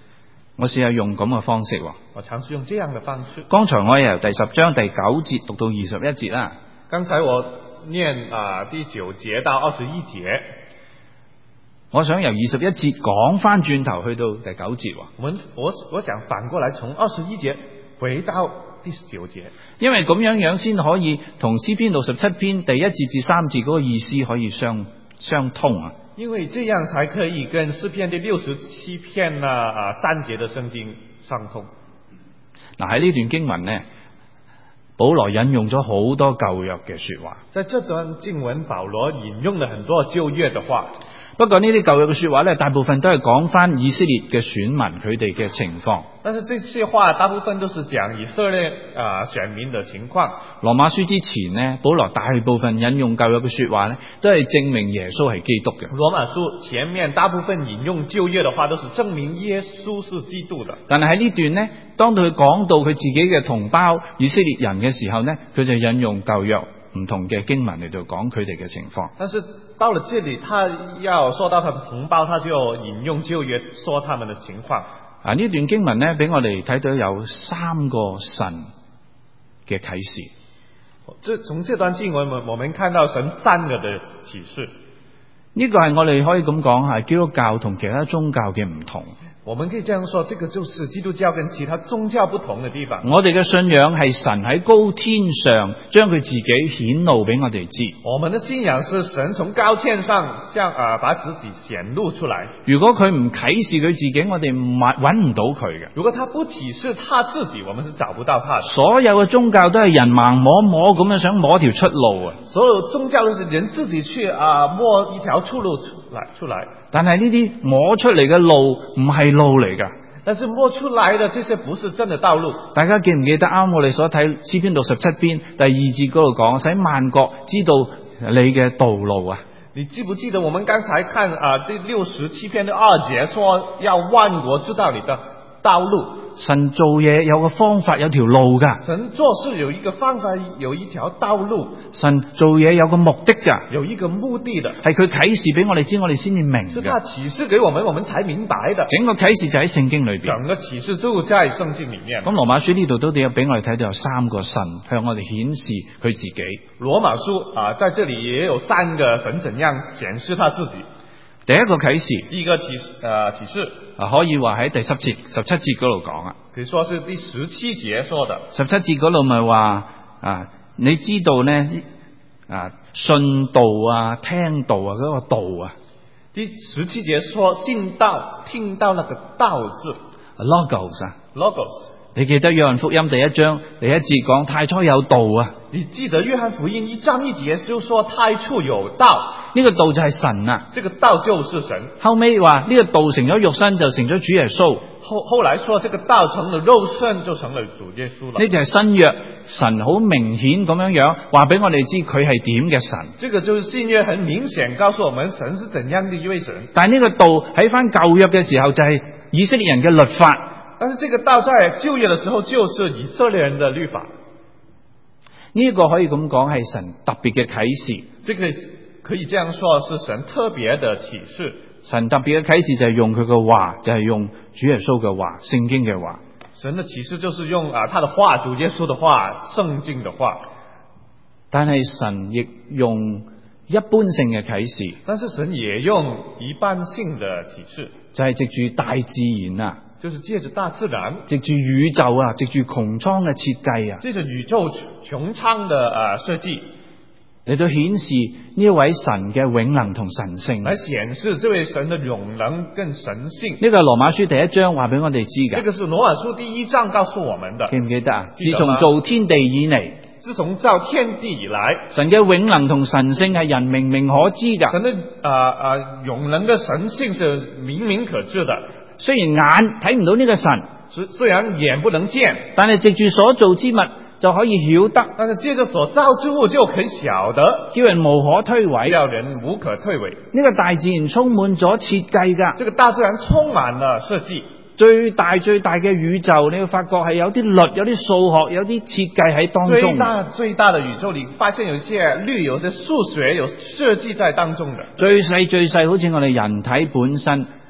我試下用咁嘅方式喎。 我嘗試用這樣的方式。 剛才我由第十章第九節讀到二十一節啦。 剛才我念啊、呃、第九節到二十一節， 我想由二十一節講翻轉頭去到第九節。 我們我我想反過來從二十一節回到第十九節， 因為咁樣樣先可以同詩篇六十七篇第一節至三節嗰個意思可以相相通啊。 因為這樣才可以跟詩篇第六十七篇啊啊三節的聖經相通。 嗱，喺呢段經文呢，保羅引用咗好多舊約嘅說話。 在這段經文，保羅引用了很多舊約的話。 不過呢啲舊約嘅說話咧，大部分都係講翻以色列嘅選民佢哋嘅情況。 但是這些話大部分都是講以色列啊、呃、選民的情況。 羅馬書之前呢，保羅大部分引用舊約嘅說話咧，都係證明耶穌係基督嘅。 羅馬書前面大部分引用舊約的話，都是證明耶穌是基督的。 但係喺呢段呢，當佢講到佢自己嘅同胞以色列人嘅時候呢，佢就引用舊約唔同嘅經文嚟到講佢哋嘅情況。 但是到了這裏，他要說到他的同胞，他就引用舊約說他們的情況。 啊，呢段經文呢，俾我哋睇到有三個神嘅啟示。 這從這段經文，我我們看到神三個的啟示。 呢個係我哋可以咁講，係基督教同其他宗教嘅唔同。 我們可以這樣說，這個就是基督教跟其他宗教不同的地方。 我哋嘅信仰係神喺高天上將佢自己顯露俾我哋知。 我們的信仰是神從高天上向啊、呃、把自己顯露出來。 如果佢唔啟示佢自己，我哋揾唔到佢嘅。 如果他不啟示他自己，我們是找不到他的。 所有嘅宗教都係人盲摸摸咁樣想摸條出路啊！ 所有宗教都是人自己去啊、呃、摸一條出路出來出來。 但係呢啲摸出嚟嘅路唔係路嚟噶， 但是摸出來的這些不是真的道路。 大家記唔記得啱我哋所睇詩篇六十七篇第二節嗰度講，使萬國知道你嘅道路啊？ 你記不記得我們剛才看啊、呃、第六十七篇的二節說要萬國知道你的道路？ 神做嘢有個方法，有條路噶。 神做事有一個方法，有一條道路。 神做嘢有個目的噶， 有一個目的的， 係佢啟示俾我哋知，我哋先至明嘅。 是他啟示給我們，我們才明白的。 整個啟示就喺聖經裏邊， 整個啟示就在聖經裏面。 咁羅馬書呢度都有俾我哋睇到有三個神向我哋顯示佢自己。 羅馬書啊，在這裏也有三個神怎樣顯示他自己。 第一個啟示， 第一個啟誒啟示啊，可以話喺第十節、十七節嗰度講啊。 可以說是第十七節說的。 十七節嗰度咪話啊，你知道呢啊，信道啊，聽道啊，嗰、那個道啊。 第十七節說信道，聽到那個道字 ，logos 啊 ，logos。 你記得約翰福音第一章第一節講太初有道啊？ 你記得約翰福音一章一節就說太初有道， 呢個道就係神啊， 這個道就是神。 後尾話呢個道成咗肉身就成咗主耶穌。 後後來說這個道成了肉身就成了主耶穌了。 呢就係新約神好明顯咁樣樣話俾我哋知佢係點嘅神。 這個就是新約很明顯告訴我們神是怎樣的一位神。 但係呢個道喺翻舊約嘅時候就係以色列人嘅律法。 但是這個道在舊約的時候就是以色列人的律法。 呢一個可以咁講係神特別嘅啟示。 這個可以這樣說是神特別的啟示。 神特別嘅啟示就係用佢嘅話，就係、是、用主耶穌嘅話，聖經嘅話。 神的啟示就是用啊他的話，主耶穌的話，聖經的話。 但係神亦用一般性嘅啟示。 但是神也用一般性的啟示， 就係藉住大自然啊。 就是借着大自然， 藉住宇宙啊，藉住穹蒼嘅設計啊， 借着宇宙穹蒼的啊設計嚟到顯示呢一位神嘅永能同神性， 來顯示這位神的永能跟神性。 呢個係羅馬書第一章話俾我哋知嘅。 呢個是羅馬書第一章告訴我們的， 記唔記得啊？自從造天地以嚟， 自從造天地以來， 神嘅永能同神性係人明明可知噶。 神的啊啊永能嘅神性是明明可知的。 雖然眼睇唔到呢個神， 雖然眼不能見， 但係藉住所造之物就可以曉得。 但是借着所造之物就可以曉得， 叫人無可推諉， 叫人無可推諉。 呢個大自然充滿咗設計噶， 這個大自然充滿了設計。 最大最大嘅宇宙，你會發覺係有啲律、有啲數學、有啲設計喺當中。 最大最大的宇宙裏，發現有些律、有些數學、有設計在當中的。 最細最細，好似我哋人體本身。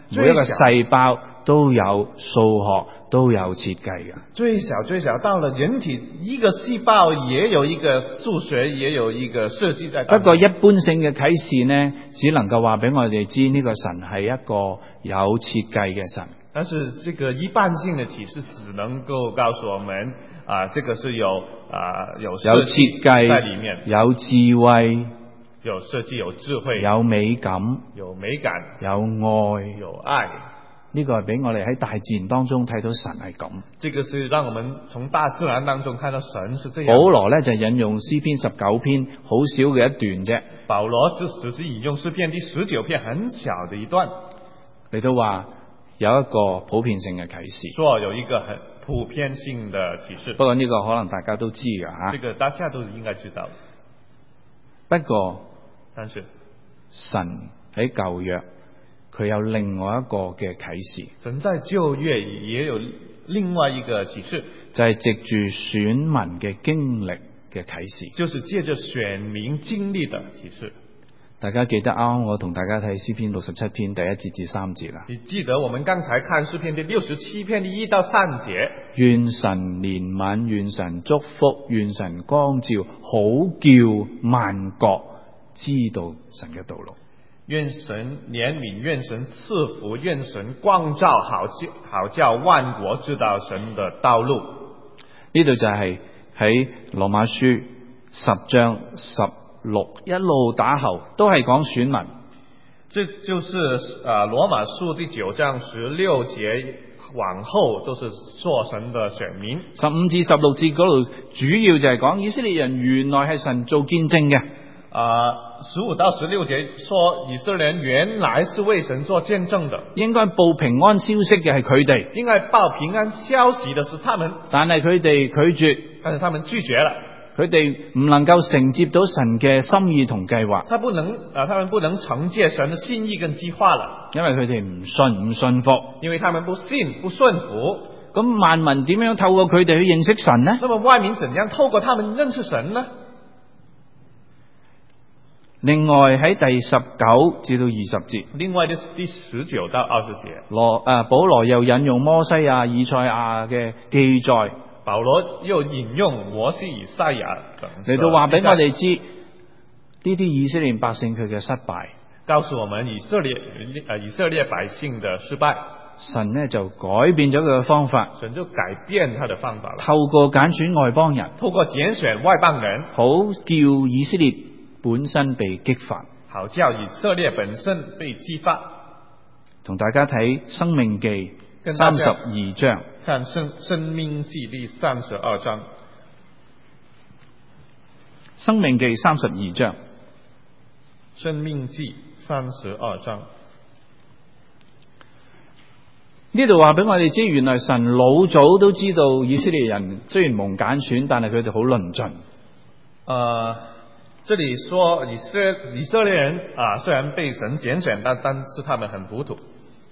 每一個細胞都有數學，都有設計嘅。 最小最小到了人體一個細胞也有一個數學，也有一個設計在當中。 不過一般性嘅啟示呢，只能夠話俾我哋知呢個神係一個有設計嘅神。 但是這個一般性的啟示只能夠告訴我們啊，這個是有啊有設計在裏面， 有智慧， 有設計，有智慧， 有美感， 有美感， 有愛， 有愛。 呢個係俾我哋喺大自然當中睇到神係咁。 這個是讓我們從大自然當中看到神是這樣。 保羅呢就引用詩篇十九篇好少嘅一段啫。 保羅就只是引用詩篇第十九篇很小的一段， 你都話有一個普遍性嘅啟示， 說有一個很普遍性的啟示。 不過呢個可能大家都知㗎吓。 這個大家都應該知道。 不過， 但是神喺舊約佢有另外一個嘅啟示。 神在舊約也有另外一個啟示， 就係藉住選民嘅經歷嘅啟示， 就是借着選民經歷的啟示。 大家記得啱啱我同大家睇詩篇六十七篇第一節至三節啦。 你記得我們剛才看詩篇第六十七篇第一到三節。 願神憐憫，願神祝福，願神光照，好叫萬國知道神嘅道路。 願神憐憫，願神賜福，願神光照，好叫好叫萬國知道神的道路。 呢度就係喺羅馬書十章十六一路打後都係講選民。 這就是啊羅馬書第九章十六節往後都是說神的選民。 十五至十六節嗰度主要就係講以色列人原來係神做見證嘅。 啊，十五到十六節說以色列人原來是為神做見證的， 應該報平安消息嘅係佢哋， 應該報平安消息的是他們， 但係佢哋拒絕， 但是他們拒絕了， 佢哋唔能夠承接到神嘅心意同計劃， 他不能啊，他們不能承接神的心意跟計劃了， 因為佢哋唔信唔信服， 因為他們不信不順服。 咁萬民點樣透過佢哋去認識神呢？ 那麼萬民怎樣透過他們認識神呢？ 另外喺第十九至到二十節， 另外就是第十九到二十節， 羅誒保羅又引用摩西亞、以賽亞嘅記載， 保羅又引用摩西、以賽亞等嚟到話俾我哋知呢啲以色列百姓佢嘅失敗， 告訴我們以色列誒以色列百姓嘅失敗。 神呢就改變咗佢嘅方法， 神就改變他的方法， 透過揀選外邦人， 透過揀選外邦人， 好叫以色列本身被激發， 好叫以色列本身被激發。 同大家睇《申命記》三十二章， 看申申命記第三十二章，《 申命記》三十二章，《 申命記》三十二章。 呢度話俾我哋知，原來神老早都知道以色列人雖然蒙揀選，但係佢哋好論盡。 呃，這裏說以色以色列人啊，雖然被神揀選，但但是他們很糊塗。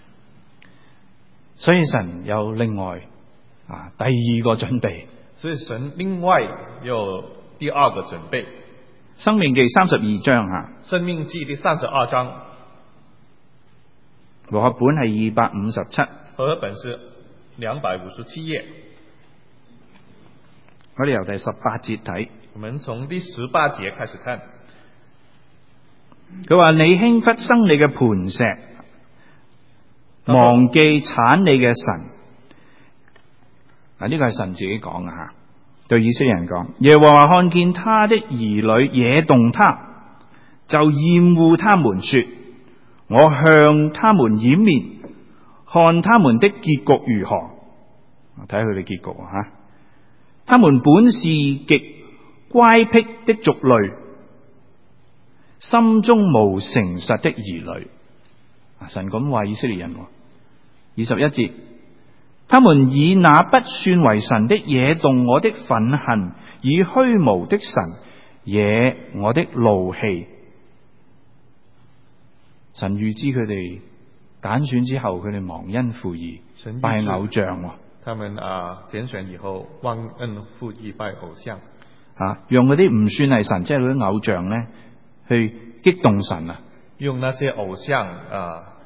所以神有另外啊第二個準備。 所以神另外有第二個準備。 申命記三十二章吓， 申命記第三十二章， 和合本係二百五十七。 和合本是兩百五十七頁。 我哋由第十八節睇， 我們從第十八節開始看。 佢話：你輕忽生你嘅磐石，忘記產你嘅神。嗱，呢個係神自己講嘅吓，對以色列人講。耶和華看見他的兒女惹動他，就厭惡他們，說：我向他們掩面。看他們的結局如何？睇下佢哋結局啊！他們本是極乖僻的族類，心中無誠實的兒女。神咁話以色列人。二十一節，他們以那不算為神的惹動我的憤恨，以虛無的神惹我的怒氣。神預知佢哋揀選之後，佢哋忘恩負義，拜偶像。 他們啊揀選以後忘恩負義，拜偶像。 啊，用嗰啲唔算係神，即係嗰啲偶像咧，去激動神啊。 用那些偶像啊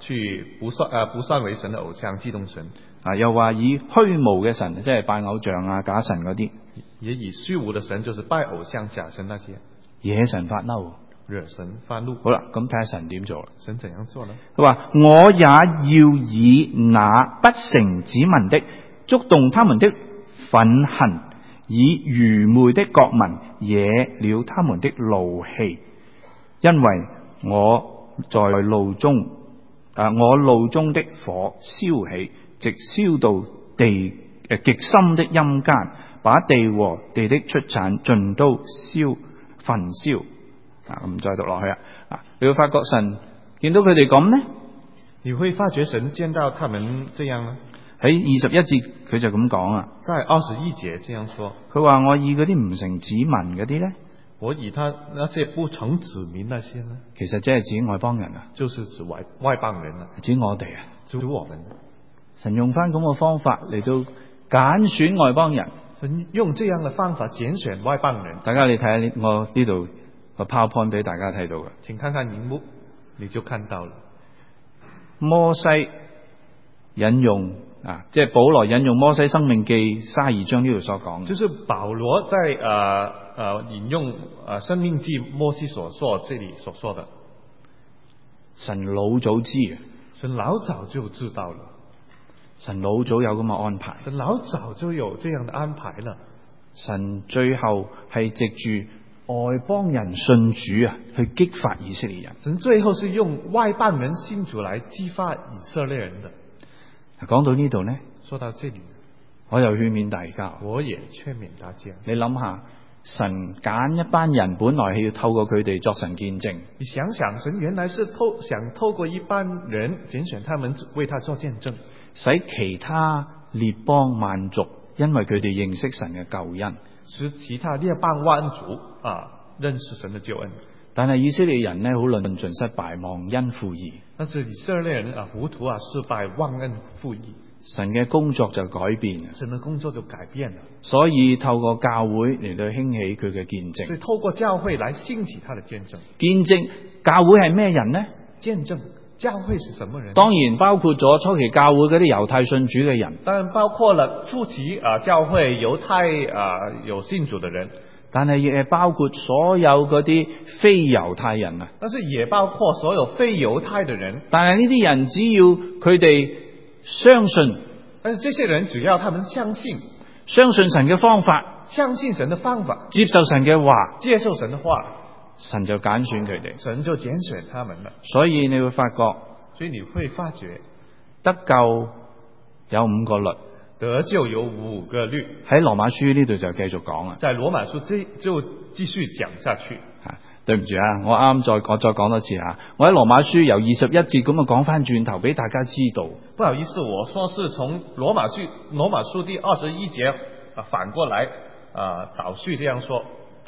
去不算呃不算為神的偶像，激動神啊，又話以虛無嘅神，即係拜偶像啊、假神嗰啲， 也以虛無的神，就是拜偶像、假神那些， 惹神發嬲， 惹神發怒。 好啦，咁睇下神點做啦。 神怎樣做呢？ 佢話我也要以那不成子民的觸動他們的憤恨，以愚昧的國民惹了他們的怒氣，因為我在怒中啊，我怒中的火燒起，直燒到地誒極深的陰間，把地和地的出產盡都燒焚燒。啊，咁再讀落去啊，啊，你會發覺神見到佢哋咁呢？ 你會發覺神見到他們這樣呢？ 喺二十一節佢就咁講啊， 在二十一節這樣說， 佢話我以嗰啲唔成子民嗰啲呢， 我以他那些不成子民那些呢， 其實即係指外邦人啊， 就是指外外邦人啊， 指我哋啊， 指我們。 神用翻咁嘅方法嚟到揀選外邦人， 神用這樣嘅方法揀選外邦人。 大家你睇下呢，我呢度個 PowerPoint 俾大家睇到嘅， 請看看熒幕，你就看到了。 摩西引用啊，即係保羅引用摩西生命記三十二章呢度所講， 就是保羅在誒誒、呃呃、引用誒生命記摩西所說這裏所說的， 神老早知啊， 神老早就知道了， 神老早有咁嘅安排， 神老早就有這樣的安排了。 神最後係藉住外邦人信主啊，去激發以色列人。 神最後是用外邦人信主來激發以色列人的。 講到呢度呢， 說到這裏， 我又勸勉大家， 我也勸勉大家。 你諗下，神揀一班人，本來係要透過佢哋作神見證。 你想想，神原來是透想透過一班人揀選他們為他做見證， 使其他列邦萬族因為佢哋認識神嘅救恩， 使其他列邦萬族啊認識神的救恩。 但係以色列人呢，好論盡失敗，忘恩負義。 但是以色列人啊糊塗啊失敗，忘恩負義， 神嘅工作就改變， 神嘅工作就改變了。 所以透過教會嚟到興起佢嘅見證。 所以透過教會來興起他的見證。 見證教會係咩人呢？ 見證教會是什麼人？ 當然包括咗初期教會嗰啲猶太信主嘅人， 當然包括了初期啊教會猶太啊有信主的人。 但係亦係包括所有嗰啲非猶太人啊！ 但是也包括所有非猶太的人。 但係呢啲人只要佢哋相信， 但是這些人只要他們相信， 相信神嘅方法， 相信神的方法， 接受神嘅話， 接受神的話， 神就揀選佢哋， 神就揀選他們了。 所以你會發覺， 所以你會發覺得救有五個律。 得救有五個律， 喺羅馬書呢度就繼續講啊。 在羅馬書就繼續講下去。 啊，對唔住啊，我啱再我再講多次啊。我喺羅馬書由二十一節咁啊講翻轉頭俾大家知道。 不好意思，我說是從羅馬書羅馬書第二十一節啊反過來啊倒敘這樣說，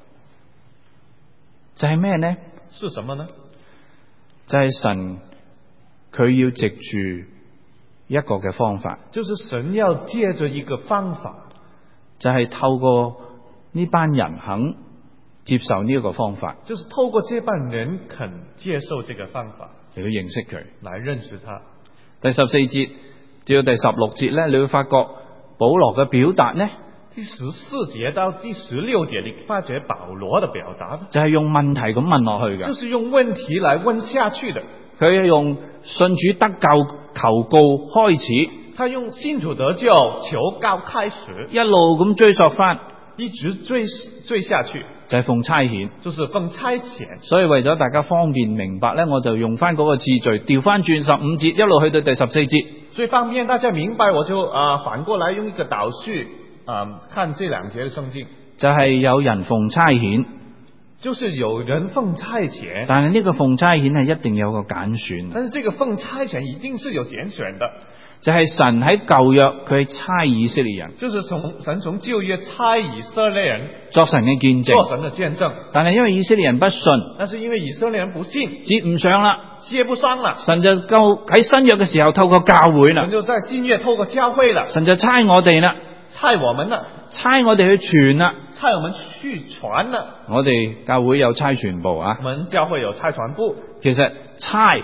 就係咩呢？ 是什麼呢？ 就係神佢要藉住一個嘅方法， 就是神要借着一個方法， 就係透過呢班人肯接受呢一個方法， 就是透過這班人肯接受這個方法嚟去認識佢， 來認識他。 第十四節至到第十六節咧，你會發覺保羅嘅表達呢， 第十四節到第十六節，你發覺保羅的表達就係用問題咁問落去嘅， 就是用問題來問下去的。 佢係用信主得救求告開始， 他用信主得救求告開始， 一路咁追溯翻， 一直追追下去， 就係奉差遣， 就是奉差遣。 所以為咗大家方便明白咧，我就用翻嗰個次序調翻轉十五節，一路去到第十四節。 所以方便大家明白，我就啊、呃、反過來用一個倒敘啊、呃、看這兩節的聖經， 就係、是、有人奉差遣。 就是有人奉差遣， 但係呢個奉差遣係一定有個揀選。 但是這個奉差遣一定是有揀選的， 就係、是、神喺舊約佢差以色列人， 就是從神從舊約差以色列人作神嘅見證， 做神的見證。 但係因為以色列人不信， 但是因為以色列人不信， 接唔上啦， 接不上啦， 神就夠喺新約嘅時候透過教會啦， 神就在新約透過教會啦， 神就差我哋啦。 差我們啦， 差我哋去傳啦， 差我們去傳啦。 我哋教會有差傳部啊， 我們教會有差傳部。 其實差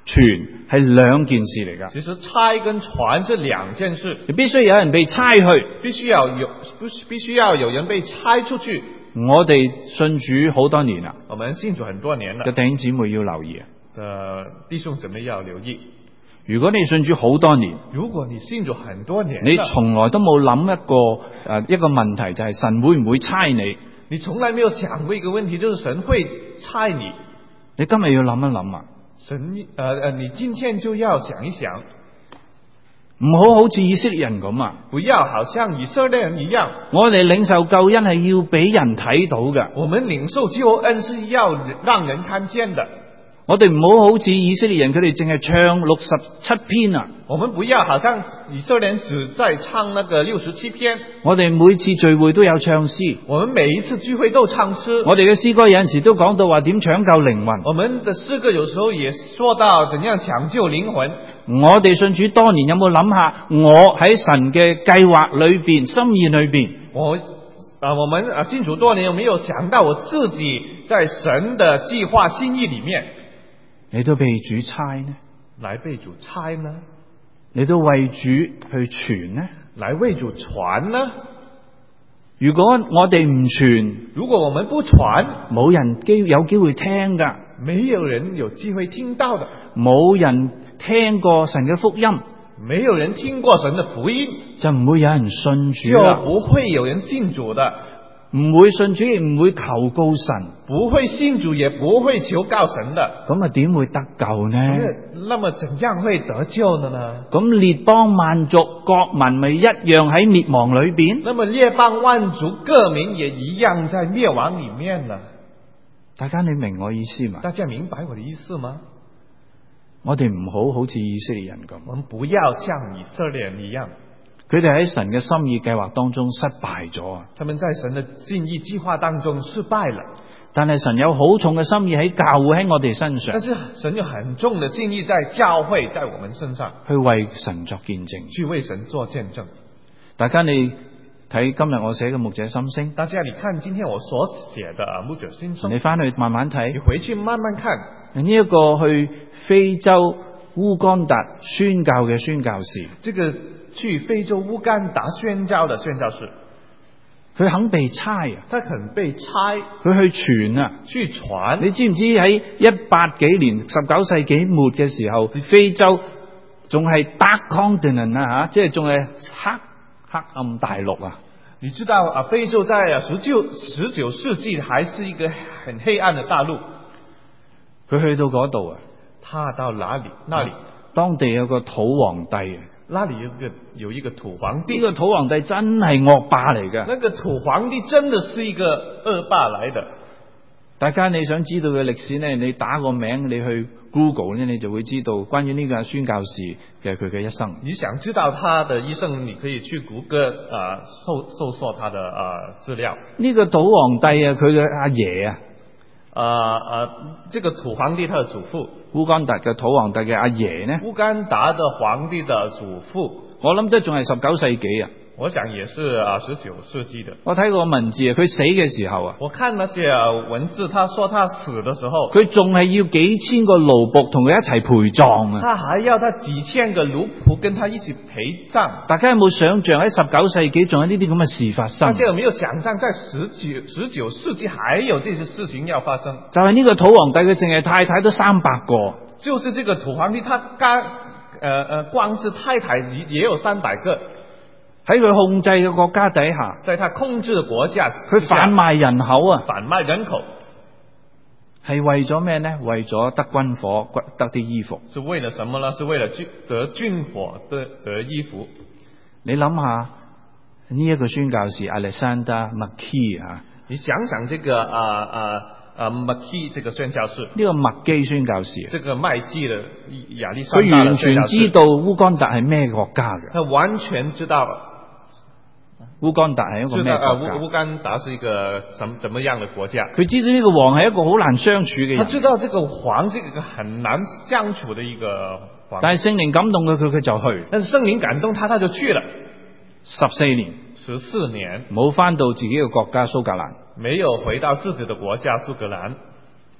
傳係兩件事嚟噶。 其實差跟傳是兩件事， 必須有人被差去， 必須要有必須要有人被差出去。 我哋信主好多年啦， 我們信主很多年了， 嘅弟兄姊妹要留意啊。 呃，弟兄姊妹要留意。 如果你信主好多年， 如果你信主很多年， 你從來都冇諗一個誒、呃、一個問題，就係神會唔會差你？ 你從來沒有想過一個問題，就是神會差你。 你今日要諗一諗啊！ 神，誒、呃、誒，你今天就要想一想。 唔好好似以色列人咁啊！ 不要好像以色列人一樣。 我哋領受救恩係要俾人睇到嘅。 我們領受救恩是要讓人看見的。 我哋唔好好似以色列人，佢哋淨係唱六十七篇啊！ 我們不要好像以色列人只在唱那個六十七篇。 我哋每次聚會都有唱詩。 我們每一次聚會都唱詩。 我哋嘅詩歌有陣時都講到話點搶救靈魂。 我們的詩歌有時候也說到怎樣搶救靈魂。 我哋信主多年，有冇諗下我喺神嘅計劃裏邊、心意裏邊？ 我啊，我們啊信主多年，有沒有想到我自己在神的計劃心意裏面？ 你都被主差呢？ 來被主差呢？ 你都為主去傳呢？ 來為主傳呢？ 如果我哋唔傳， 如果我們不傳， 冇人機有機會聽噶， 沒有人有機會聽到的， 冇人聽過神嘅福音， 沒有人聽過神的福音， 就唔會有人信主啦， 就不會有人信主的。 唔會信主，亦唔會求告神， 不會信主，也不會求告神的。 咁啊，點會得救呢？ 那麼怎樣會得救的呢？ 咁列邦萬族國民咪一樣喺滅亡裏邊？ 那麼列邦萬族各民也一樣在滅亡裏面呢？ 大家你明我意思嘛？ 大家明白我的意思嗎？ 我哋唔好好似以色列人咁， 我們不要像以色列人一樣。 佢哋喺神嘅心意計劃當中失敗咗啊！ 他們在神嘅心意計劃當中失敗了。 但係神有好重嘅心意喺教會喺我哋身上。 但是神有很重嘅心意在教會，在我們身上， 去為神作見證， 去為神做見證。 大家你睇今日我寫嘅牧者心聲， 大家你看今天我所寫的啊牧者心聲， 你翻去慢慢睇， 你回去慢慢看。 呢一個去非洲烏干達宣教嘅宣教士， 這個去非洲烏干達宣教的宣教士， 佢肯被差啊！ 他肯被差， 佢去傳啊， 去傳。 你知唔知喺一八幾年十九世紀末嘅時候，非洲仲係 Dark Continent 啊吓，即係仲係黑黑暗大陸啊！ 你知道啊，非洲在啊十九十九世紀還是一個很黑暗的大陸。 佢去到嗰度啊， 他到哪裏？那裏當地有個土皇帝啊。 那裏有個有一個土皇帝， 呢個土皇帝真係惡霸嚟㗎。 那個土皇帝真的是一個惡霸來的。 大家你想知道嘅歷史呢，你打個名，你去 Google 呢，你就會知道關於呢個宣教士嘅佢嘅一生。 你想知道他的一生，你可以去谷歌啊搜搜索他的啊資料。呢個土皇帝啊，佢嘅阿爺啊。 啊啊！這個土皇帝他的祖父， 烏干達嘅土皇帝嘅阿爺呢？ 烏干達的皇帝的祖父， 我諗都仲係十九世紀啊。 我想也是啊，十九世紀的。 我睇過文字啊，佢死嘅時候啊， 我看那些文字，他說他死的時候， 佢仲係要幾千個奴僕同佢一齊陪葬啊。 他還要他幾千個奴僕跟他一起陪葬。 大家有冇想象喺十九世紀仲有呢啲咁嘅事發生？ 大家有沒有想象在十九十九世紀還有這些事情要發生？ 就係呢個土皇帝，佢淨係太太都三百個。 就是這個土皇帝，他剛，呃呃，光是太太也有三百個。 喺佢控制嘅國家底下， 在他控制嘅國家， 佢販賣人口啊， 販賣人口係為咗咩呢？為咗得軍火，得啲衣服。 是為了什麼呢？是為了軍得軍火，得得衣服。你諗下呢一個宣教士 Alexander McKee 啊， 你想想這個啊啊啊 McKee 這個宣教士， 呢個麥基宣教士， 這個麥基的亞歷山大， 佢完全知道烏干達係咩國家嘅， 他完全知道。 烏干達係一個咩國家？ 烏烏干達是一個什怎麼樣的國家？ 佢知道呢個王係一個好難相處嘅人。 他知道這個王是一個很難相處的一個王。 但係聖靈感動佢，佢佢就去。 但是聖靈感動他，他就去了。 十四年， 十四年， 冇翻到自己嘅國家蘇格蘭， 沒有回到自己的國家蘇格蘭。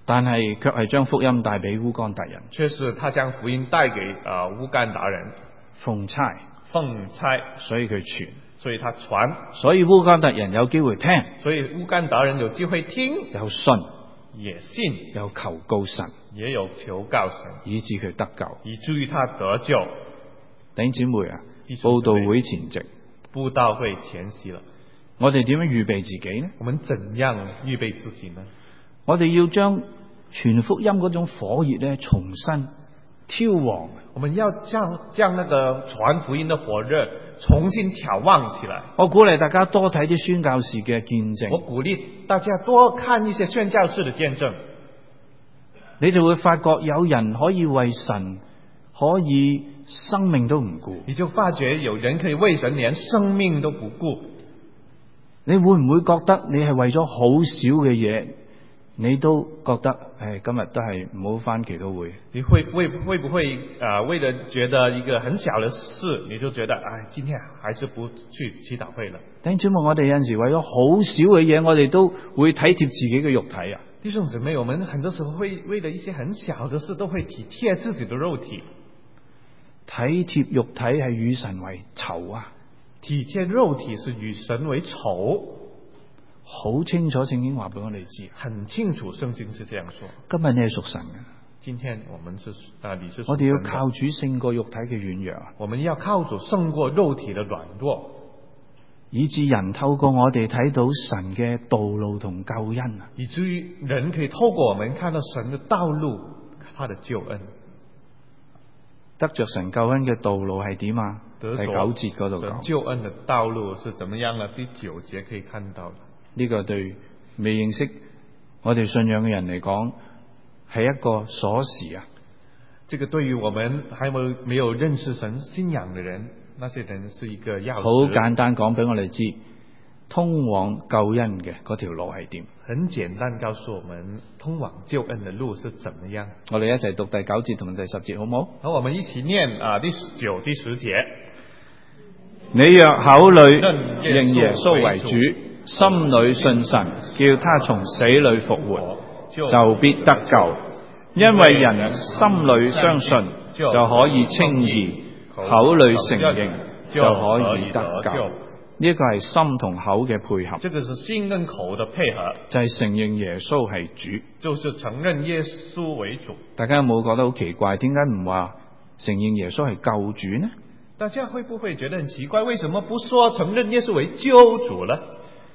但係卻係將福音帶俾烏干達人。 卻是他將福音帶給啊烏干達人， 奉差， 奉差， 所以佢傳， 所以他傳， 所以烏干達人有機會聽， 所以烏干達人有機會聽， 有信， 也信， 有求告神， 也有求告神， 以致佢得救， 以至於他得救。 弟兄姊妹啊，佈道會前夕， 佈道會前夕了， 我哋點樣預備自己呢？ 我們怎樣預備自己呢？ 我哋要將傳福音嗰種火熱咧重新挑旺。 我們要將將那個傳福音的火熱重新挑旺起來。 我鼓勵大家多睇啲宣教士嘅見證。 我鼓勵大家多看一些宣教士的見證， 你就會發覺有人可以為神可以生命都唔顧。 你就發覺有人可以為神連生命都不顧。 你會唔會覺得你係為咗好少嘅嘢，你都覺得誒今日都係唔好返祈禱會？ 你會會會不會啊、呃？為了覺得一個很小的事，你就覺得唉，今天還是不去祈禱會了？ 弟兄姊妹，我哋有陣時為咗好少嘅嘢，我哋都會體貼自己嘅肉體啊！ 弟兄姊妹，我們很多時候會為了一些很小的事，都會體貼自己的肉體。 體貼肉體係與神為仇啊！ 體貼肉體是與神為仇。 好清楚聖經話俾我哋知， 很清楚聖經是這樣說。 今日你係屬神嘅， 今天我們是啊，你是屬神的。 我哋要靠主勝過肉體嘅軟弱， 我們要靠主勝過肉體的軟弱， 以致人透過我哋睇到神嘅道路同救恩啊！ 以至於人可以透過我們看到神的道路，他的救恩。 得着神救恩嘅道路係點啊？第九節嗰度講救恩的道路是怎麼樣呢？第九節可以看到。 呢個對未認識我哋信仰嘅人嚟講係一個鎖匙啊！ 這個對於我們還沒有沒有認識神信仰嘅人，那些人是一個鑰匙。 好簡單講俾我哋知，通往救恩嘅嗰條路係點？ 很簡單告訴我們通往救恩嘅路是怎麼樣。 我哋一齊讀第九節同第十節好唔好？ 好，我們一起念啊第九、第十節。 你若口裏認耶穌為主，心裏信神，叫他從死裏復活，就必得救。因為人心裏相信，就可以稱義，口裏承認，就可以得救。呢一個係心同口嘅配合。 這個是心跟口的配合， 就係承認耶穌係主， 就是承認耶穌為主。 大家有冇覺得好奇怪？點解唔話承認耶穌係救主呢？ 大家會不會覺得很奇怪？為什麼不說承認耶穌為救主呢？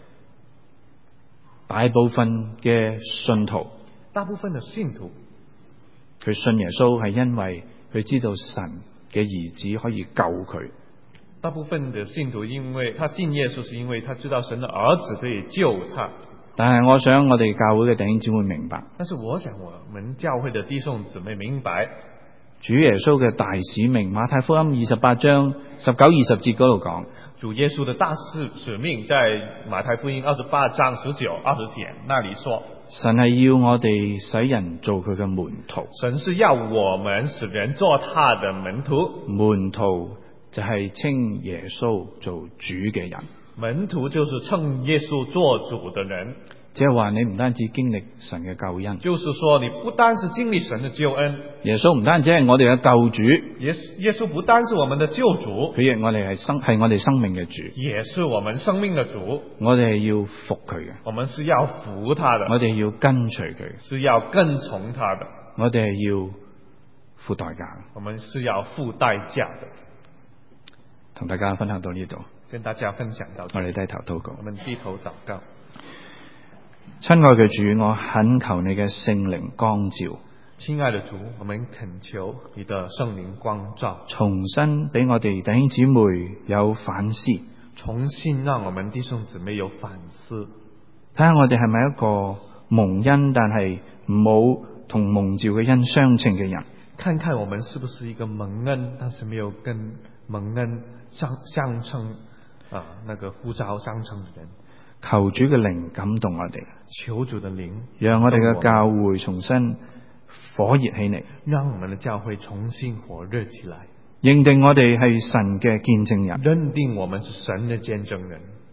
大部分嘅信徒， 大部分的信徒， 佢信耶穌係因為佢知道神嘅兒子可以救佢。 大部分的信徒，因為他信耶穌，是因為他知道神的兒子可以救他。 但係我想我哋教會嘅弟兄姊妹明白， 但是我想我們教會的弟兄姊妹明白， 主耶穌嘅大使命，馬太福音二十八章十九、二十節嗰度講， 主耶穌的大使使命在馬太福音二十八章十九、二十節那裏說， 神係要我哋使人做佢嘅門徒。 神是要我們使人做他的門徒。 門徒就係稱耶穌做主嘅人。 門徒就是稱耶穌做主的人。 即係話你唔單止經歷神嘅救恩， 就是說你不單是經歷神嘅救恩， 耶穌唔單止係我哋嘅救主， 耶耶穌不單是我們的救主， 佢亦我哋係生係我哋生命嘅主， 也是我們生命嘅主。 我哋係要服佢嘅， 我們是要服他的， 我哋要跟隨佢， 是要跟從他的， 我哋係要付代價， 我們是要付代價的。 同大家分享到呢度， 跟大家分享到這裡， 我哋低頭禱告， 我們低頭禱告。 親愛嘅主，我懇求你嘅聖靈光照。 親愛的主，我們懇求你的聖靈光照， 重新俾我哋弟兄姊妹有反思， 重新讓我們弟兄姊妹有反思， 睇下我哋係咪一個蒙恩但係冇同蒙召嘅恩相稱嘅人， 看看我們是不是一個蒙恩但是沒有跟蒙恩相相稱啊，那個呼召相稱的人。 求主嘅靈感動我哋， 求主的靈， 讓我哋嘅教會重新火熱起嚟， 讓我們的教會重新火熱起來， 認定我哋係神嘅見證人， 認定我們是神的見證人，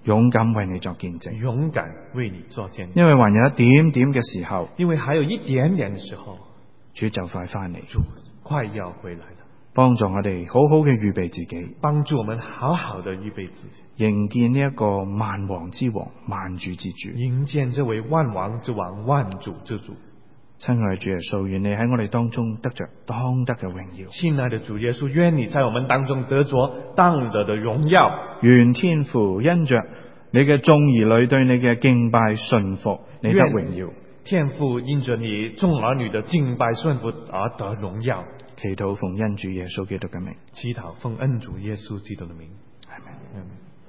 勇敢為你作見證， 勇敢為你作見證。 因為還有一點點嘅時候， 因為還有一點點嘅時候， 主就快翻嚟， 主快要回來了。 幫助我哋好好嘅預備自己， 幫助我們好好的預備自己， 迎見呢一個萬王之王、萬主之主， 迎見這位萬王之王、萬主之主。 親愛的主耶穌，願你喺我哋當中得着當得嘅榮耀。 親愛的主耶穌，願你在我們當中得着當得的榮耀。 願天父因着你嘅眾兒女對你嘅敬拜順服，你得榮耀。 天父因着你眾兒女的敬拜順服而得榮耀。 祈禱奉恩主耶穌基督嘅名， 祈禱奉恩主耶穌基督的名。 阿們。